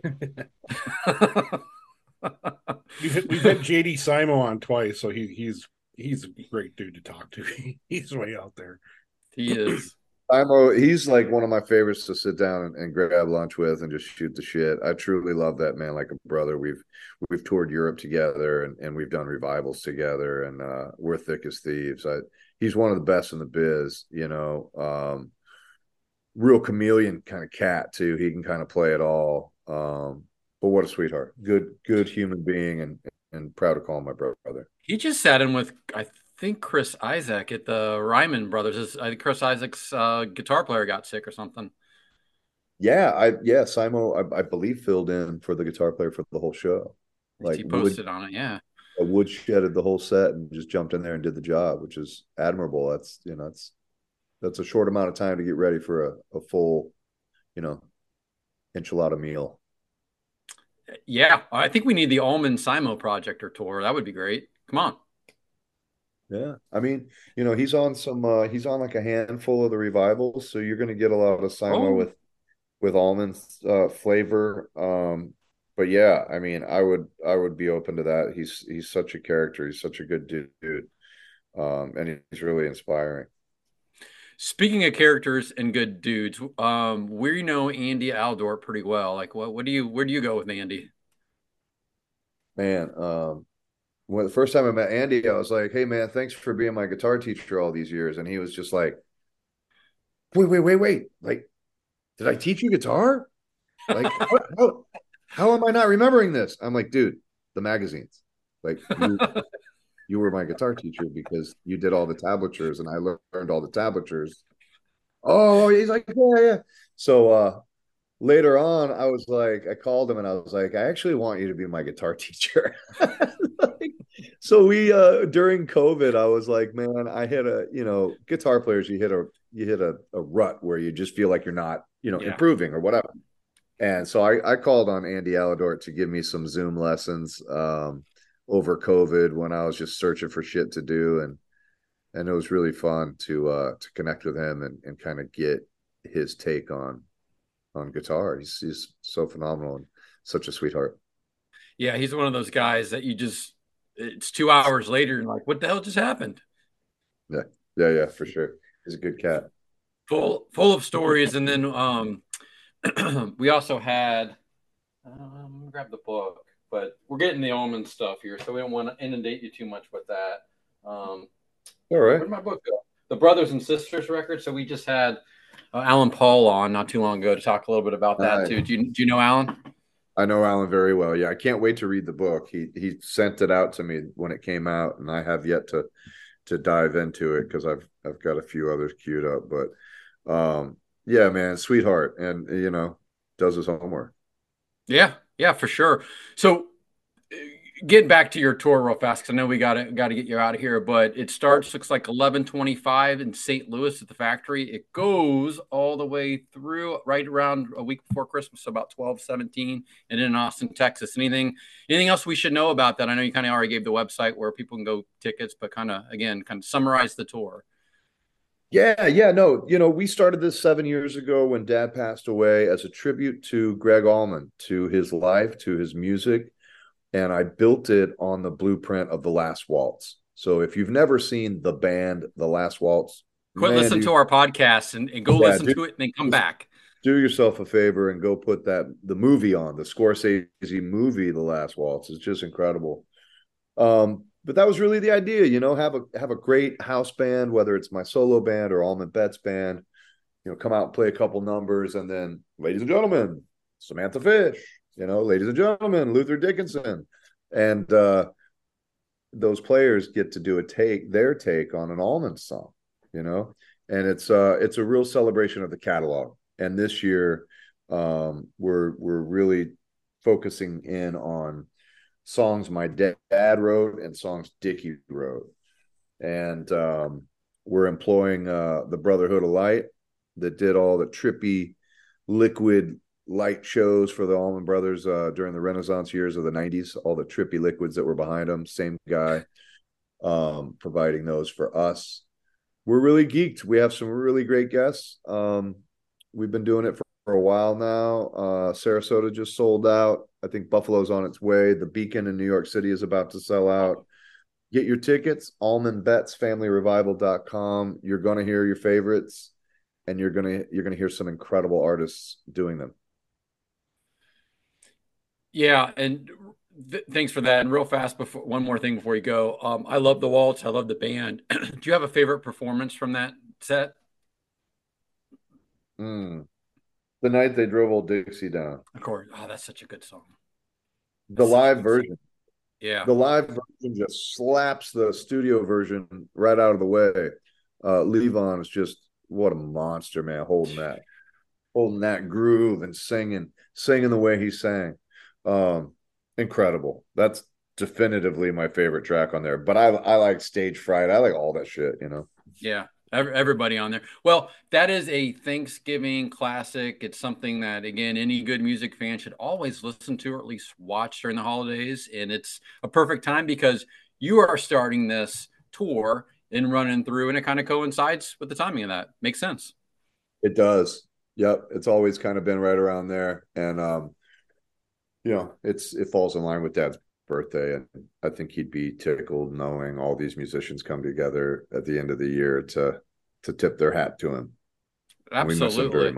we've, we've had J D Simo on twice, so he he's he's a great dude to talk to. He's way out there. He is. Simo, he's like one of my favorites to sit down and, and grab lunch with and just shoot the shit. I truly love that man like a brother. We've we've toured Europe together and, and we've done revivals together, and uh, we're thick as thieves. I, he's one of the best in the biz, you know. Um, real chameleon kind of cat too. He can kind of play it all. Um, but what a sweetheart. Good, good human being, and and proud to call him my brother. He just sat in with, I think, Chris Isaac at the Ryman Brothers. I think Chris Isaac's uh, guitar player got sick or something. Yeah, I yeah, Simo, I, I believe filled in for the guitar player for the whole show. Like he posted wood, on it, yeah. A woodshedded the whole set and just jumped in there and did the job, which is admirable. That's you know, that's that's a short amount of time to get ready for a, a full, you know, enchilada meal. Yeah, I think we need the Allman Simo Project or tour. That would be great. Come on. Yeah, I mean, you know, he's on some. Uh, he's on like a handful of the revivals, so you're going to get a lot of Simo Oh. with with almond uh, flavor. Um, but yeah, I mean, I would I would be open to that. He's he's such a character. He's such a good dude, um, and he's really inspiring. Speaking of characters and good dudes, um, we know Andy Aldort pretty well. Like, what? What do you? Where do you go with Andy? Man, um, when the first time I met Andy, I was like, "Hey, man, thanks for being my guitar teacher all these years." And he was just like, "Wait, wait, wait, wait! Like, did I teach you guitar? Like, how, how, how am I not remembering this?" I'm like, "Dude, the magazines. Like, you, you were my guitar teacher because you did all the tablatures, and I learned all the tablatures." Oh, he's like, "Yeah, yeah." So uh, later on, I was like, I called him and I was like, "I actually want you to be my guitar teacher." Like, so we uh during COVID, I was like, man, I hit a, you know, guitar players, you hit a you hit a, a rut where you just feel like you're not, you know, Yeah. improving or whatever. And so I, I called on Andy Aldort to give me some Zoom lessons um over COVID when I was just searching for shit to do, and and it was really fun to uh to connect with him and, and kind of get his take on on guitar. He's he's so phenomenal and such a sweetheart. Yeah, he's one of those guys that you just. It's two hours later, and like, what the hell just happened? Yeah, yeah, yeah, for sure. He's a good cat. Full, full of stories, and then um, we also had. Um, grab the book, but we're getting the almond stuff here, so we don't want to inundate you too much with that. Um, All right. Where'd my book go? The Brothers and Sisters record. So we just had uh, Alan Paul on not too long ago to talk a little bit about that Nice. too. Do you do you know Alan? I know Alan very well. Yeah, I can't wait to read the book. He he sent it out to me when it came out, and I have yet to to dive into it because I've I've got a few others queued up. But um, yeah, man, sweetheart, and you know, does his homework. Yeah, yeah, for sure. So getting back to your tour real fast, because I know we got to got to get you out of here, but it starts looks like eleven twenty-five in Saint Louis at the factory. It goes all the way through right around a week before Christmas, so about twelve seventeen, and in Austin, Texas. Anything anything else we should know about that? I know you kind of already gave the website where people can go tickets, but kind of again, kind of summarize the tour. Yeah, yeah, no, you know, we started this seven years ago when Dad passed away as a tribute to Greg Allman, to his life, to his music. And I built it on the blueprint of The Last Waltz. So if you've never seen the band The Last Waltz, Quit man, listening dude, to our podcast and, and go Yeah, listen dude, to it and then come back. do yourself a favor and go put that the movie on, the Scorsese movie The Last Waltz. It's just incredible. Um, but that was really the idea, you know, have a have a great house band, whether it's my solo band or Allman Betts band, you know, come out and play a couple numbers, and then, ladies and gentlemen, Samantha Fish, you know, ladies and gentlemen, Luther Dickinson. And uh, those players get to do a take, their take on an Allman song, you know, and it's uh, it's a real celebration of the catalog. And this year, um, we're we're really focusing in on songs my dad wrote and songs Dickie wrote, and um, we're employing uh, the Brotherhood of Light that did all the trippy liquid light shows for the Allman Brothers uh, during the Renaissance years of the nineties, all the trippy liquids that were behind them. Same guy um, providing those for us. We're really geeked. We have some really great guests. Um, We've been doing it for, for a while now. Uh, Sarasota just sold out. I think Buffalo's on its way. The Beacon in New York City is about to sell out. Get your tickets, allman betts family revival dot com. You're going to hear your favorites, and you're going to you're going to hear some incredible artists doing them. Yeah, and th- thanks for that. And real fast, before one more thing before you go, um, I love the Waltz. I love the band. Do you have a favorite performance from that set? Mm. The night they drove Old Dixie down. Of course. Oh, that's such a good song. The That's live version. Song. Yeah. The live version just slaps the studio version right out of the way. Uh, Levon is just, what a monster, man, holding that, holding that groove and singing, singing the way he sang. Um, incredible. That's definitively my favorite track on there. But I, I like Stage Fright. I like all that shit, you know? Yeah. Everybody on there. Well, that is a Thanksgiving classic. It's something that, again, any good music fan should always listen to or at least watch during the holidays. And it's a perfect time because you are starting this tour and running through, and it kind of coincides with the timing of that. Makes sense. It does. Yep. It's always kind of been right around there. And, um, you know, it's it falls in line with Dad's birthday, and I think he'd be tickled knowing all these musicians come together at the end of the year to to tip their hat to him. Absolutely.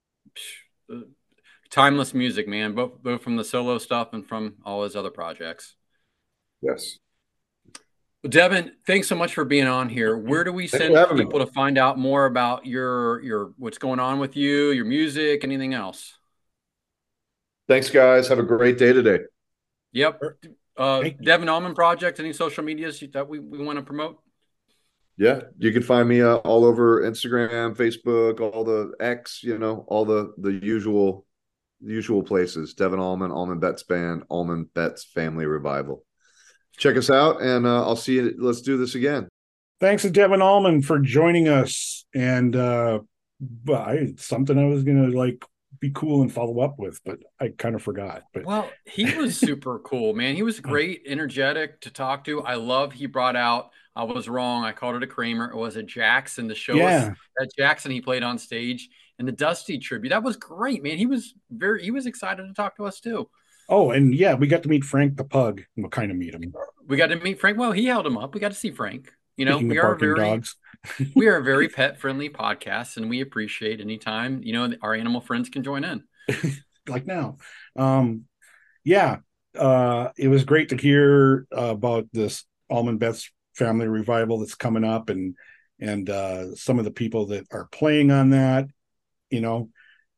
Him timeless music, man, both both from the solo stuff and from all his other projects. Yes. Well, Devin, thanks so much for being on here. Where do we send people me. to find out more about your your what's going on with you, your music, anything else? Thanks, guys. Have a great day today. Yep. Uh, Devin Allman Project, any social medias that we, we want to promote? Yeah, you can find me uh, all over Instagram, Facebook, all the X, you know, all the the usual the usual places. Devin Allman, Allman Betts Band, Allman Betts Family Revival. Check us out, and uh, I'll see you. Let's do this again. Thanks to Devin Allman for joining us. And uh, I, something I was going to like be cool and follow up with, but I kind of forgot. But well, he was super cool, man. He was great, energetic to talk to. I love he brought out, I was wrong, I called it a Kramer. It was a Jackson to show yeah. us that Jackson he played on stage, and the Dusty tribute. That was great, man. He was very he was excited to talk to us too. Oh, and yeah, we got to meet Frank the Pug. We'll kind of meet him. We got to meet Frank. Well, he held him up. We got to see Frank. You know, we are very dogs. we are a very pet friendly podcast, and we appreciate anytime, you know, our animal friends can join in. Like now. Um, yeah, uh, it was great to hear uh, about this Allman Betts Family Revival that's coming up, and and uh, some of the people that are playing on that, you know,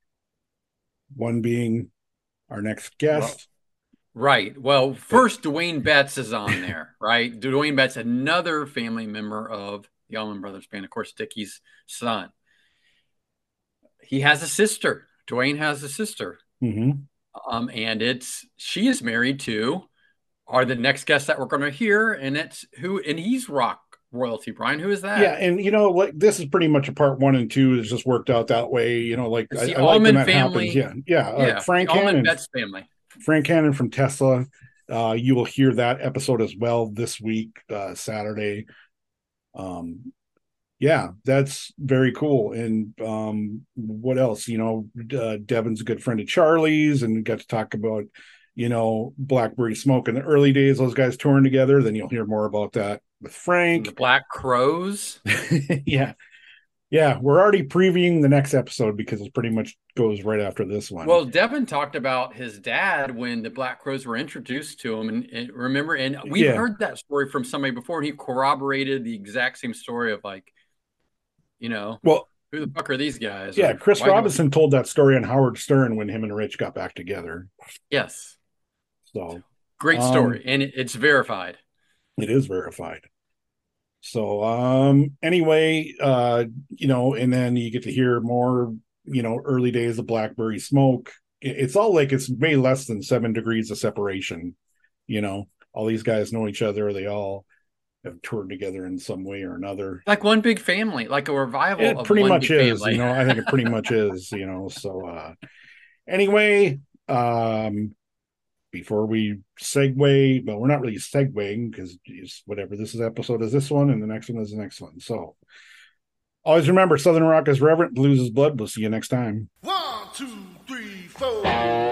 one being our next guest. Well, right. Well, first, Dwayne Betts is on there, right? Dwayne Betts, another family member of the Allman Brothers Band, of course, Dickie's son. He has a sister. Dwayne has a sister. Mm-hmm. Um, and it's she is married to are the next guest that we're going to hear, and it's who, and he's rock royalty. Brian, who is that? Yeah, and you know, like this is pretty much a part one and two. It's just worked out that way. You know, like it's the I, I Allman like family. Happens. Yeah, yeah. yeah Uh, Frank Allman Hannon, Betts family. Frank Hannon from Tesla. Uh, you will hear that episode as well this week, uh, Saturday. Um, yeah, that's very cool. And um, what else? You know, uh, Devin's a good friend of Charlie's, and we got to talk about, you know, Blackberry Smoke in the early days, those guys touring together. Then you'll hear more about that with Frank. The Black Crows. yeah. Yeah, we're already previewing the next episode because it pretty much goes right after this one. Well, Devin talked about his dad when the Black Crows were introduced to him. And, and remember, and we've Yeah. heard that story from somebody before, and he corroborated the exact same story of like, you know, well, who the fuck are these guys? yeah, Or Chris why- Robinson told that story on Howard Stern when him and Rich got back together. Yes. So Great Um, story. And it, it's verified. it is verified. So um anyway, uh, you know, and then you get to hear more, you know, early days of Blackberry Smoke. It- It's all like it's way less than seven degrees of separation. You know, all these guys know each other. They all have toured together in some way or another. Like one big family, like a revival It of pretty one much big is, family. you know, I think it pretty much is, you know. So uh anyway, um before we segue, well, we're not really segueing because whatever, this is episode is this one and the next one is the next one. So Always remember, Southern rock is reverent, blues is blood. We'll see you next time. One, two, three, four.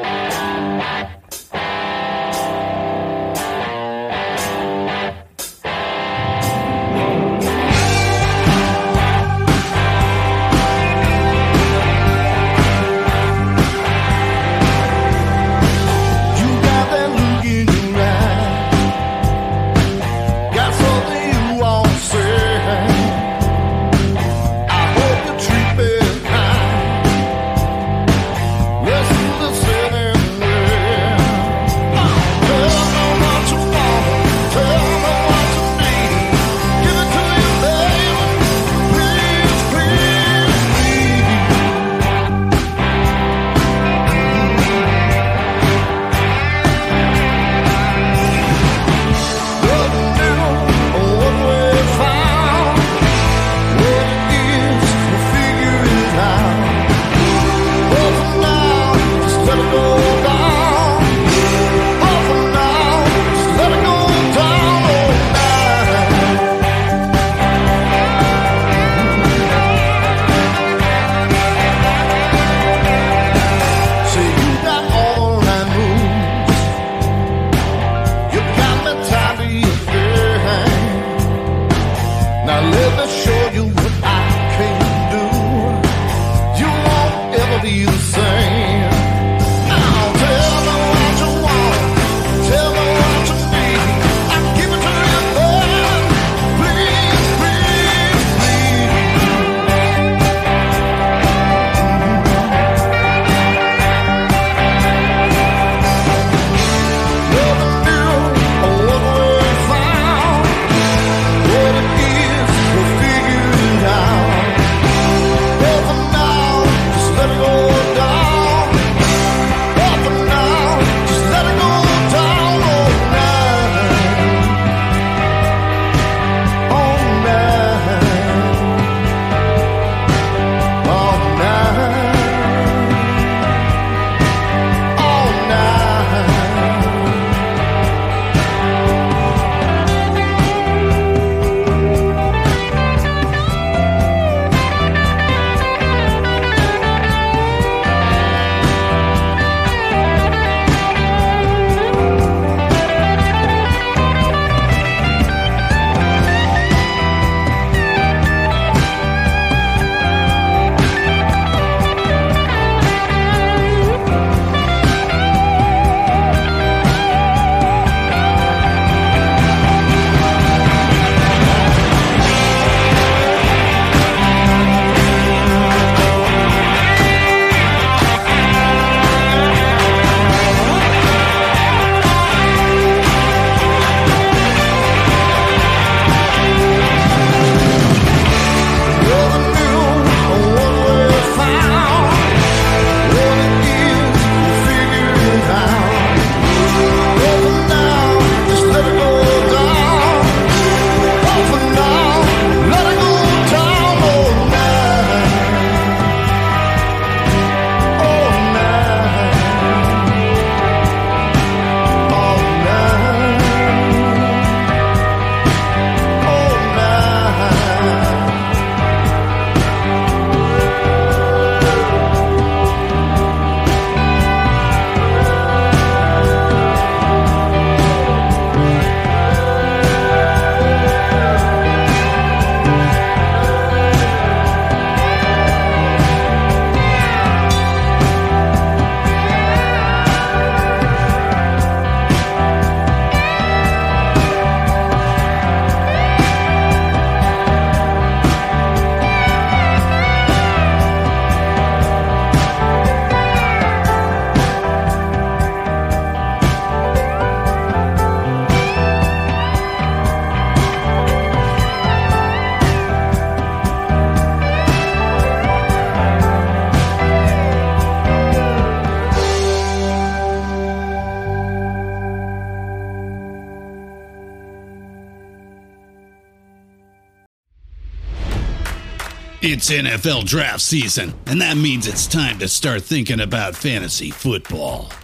It's N F L draft season, and that means it's time to start thinking about fantasy football.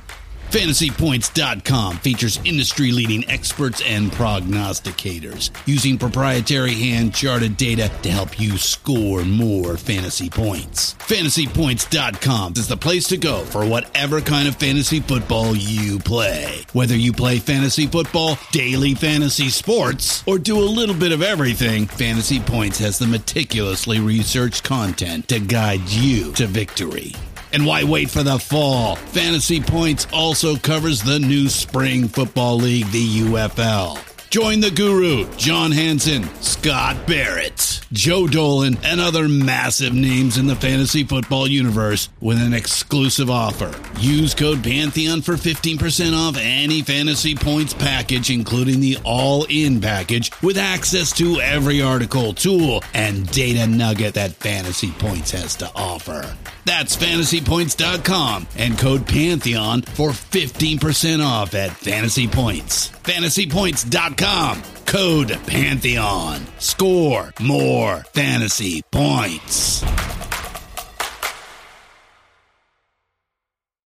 Fantasy Points dot com features industry-leading experts and prognosticators using proprietary hand-charted data to help you score more fantasy points. Fantasy Points dot com is the place to go for whatever kind of fantasy football you play. Whether you play fantasy football, daily fantasy sports, or do a little bit of everything, Fantasy Points has the meticulously researched content to guide you to victory. And why wait for the fall? Fantasy Points also covers the new spring football league, the U F L. Join the guru, John Hansen, Scott Barrett, Joe Dolan, and other massive names in the fantasy football universe with an exclusive offer. Use code Pantheon for fifteen percent off any Fantasy Points package, including the all-in package, with access to every article, tool, and data nugget that Fantasy Points has to offer. That's Fantasy Points dot com and code Pantheon for fifteen percent off at Fantasy Points. Fantasy Points dot com, code Pantheon. Score more fantasy points.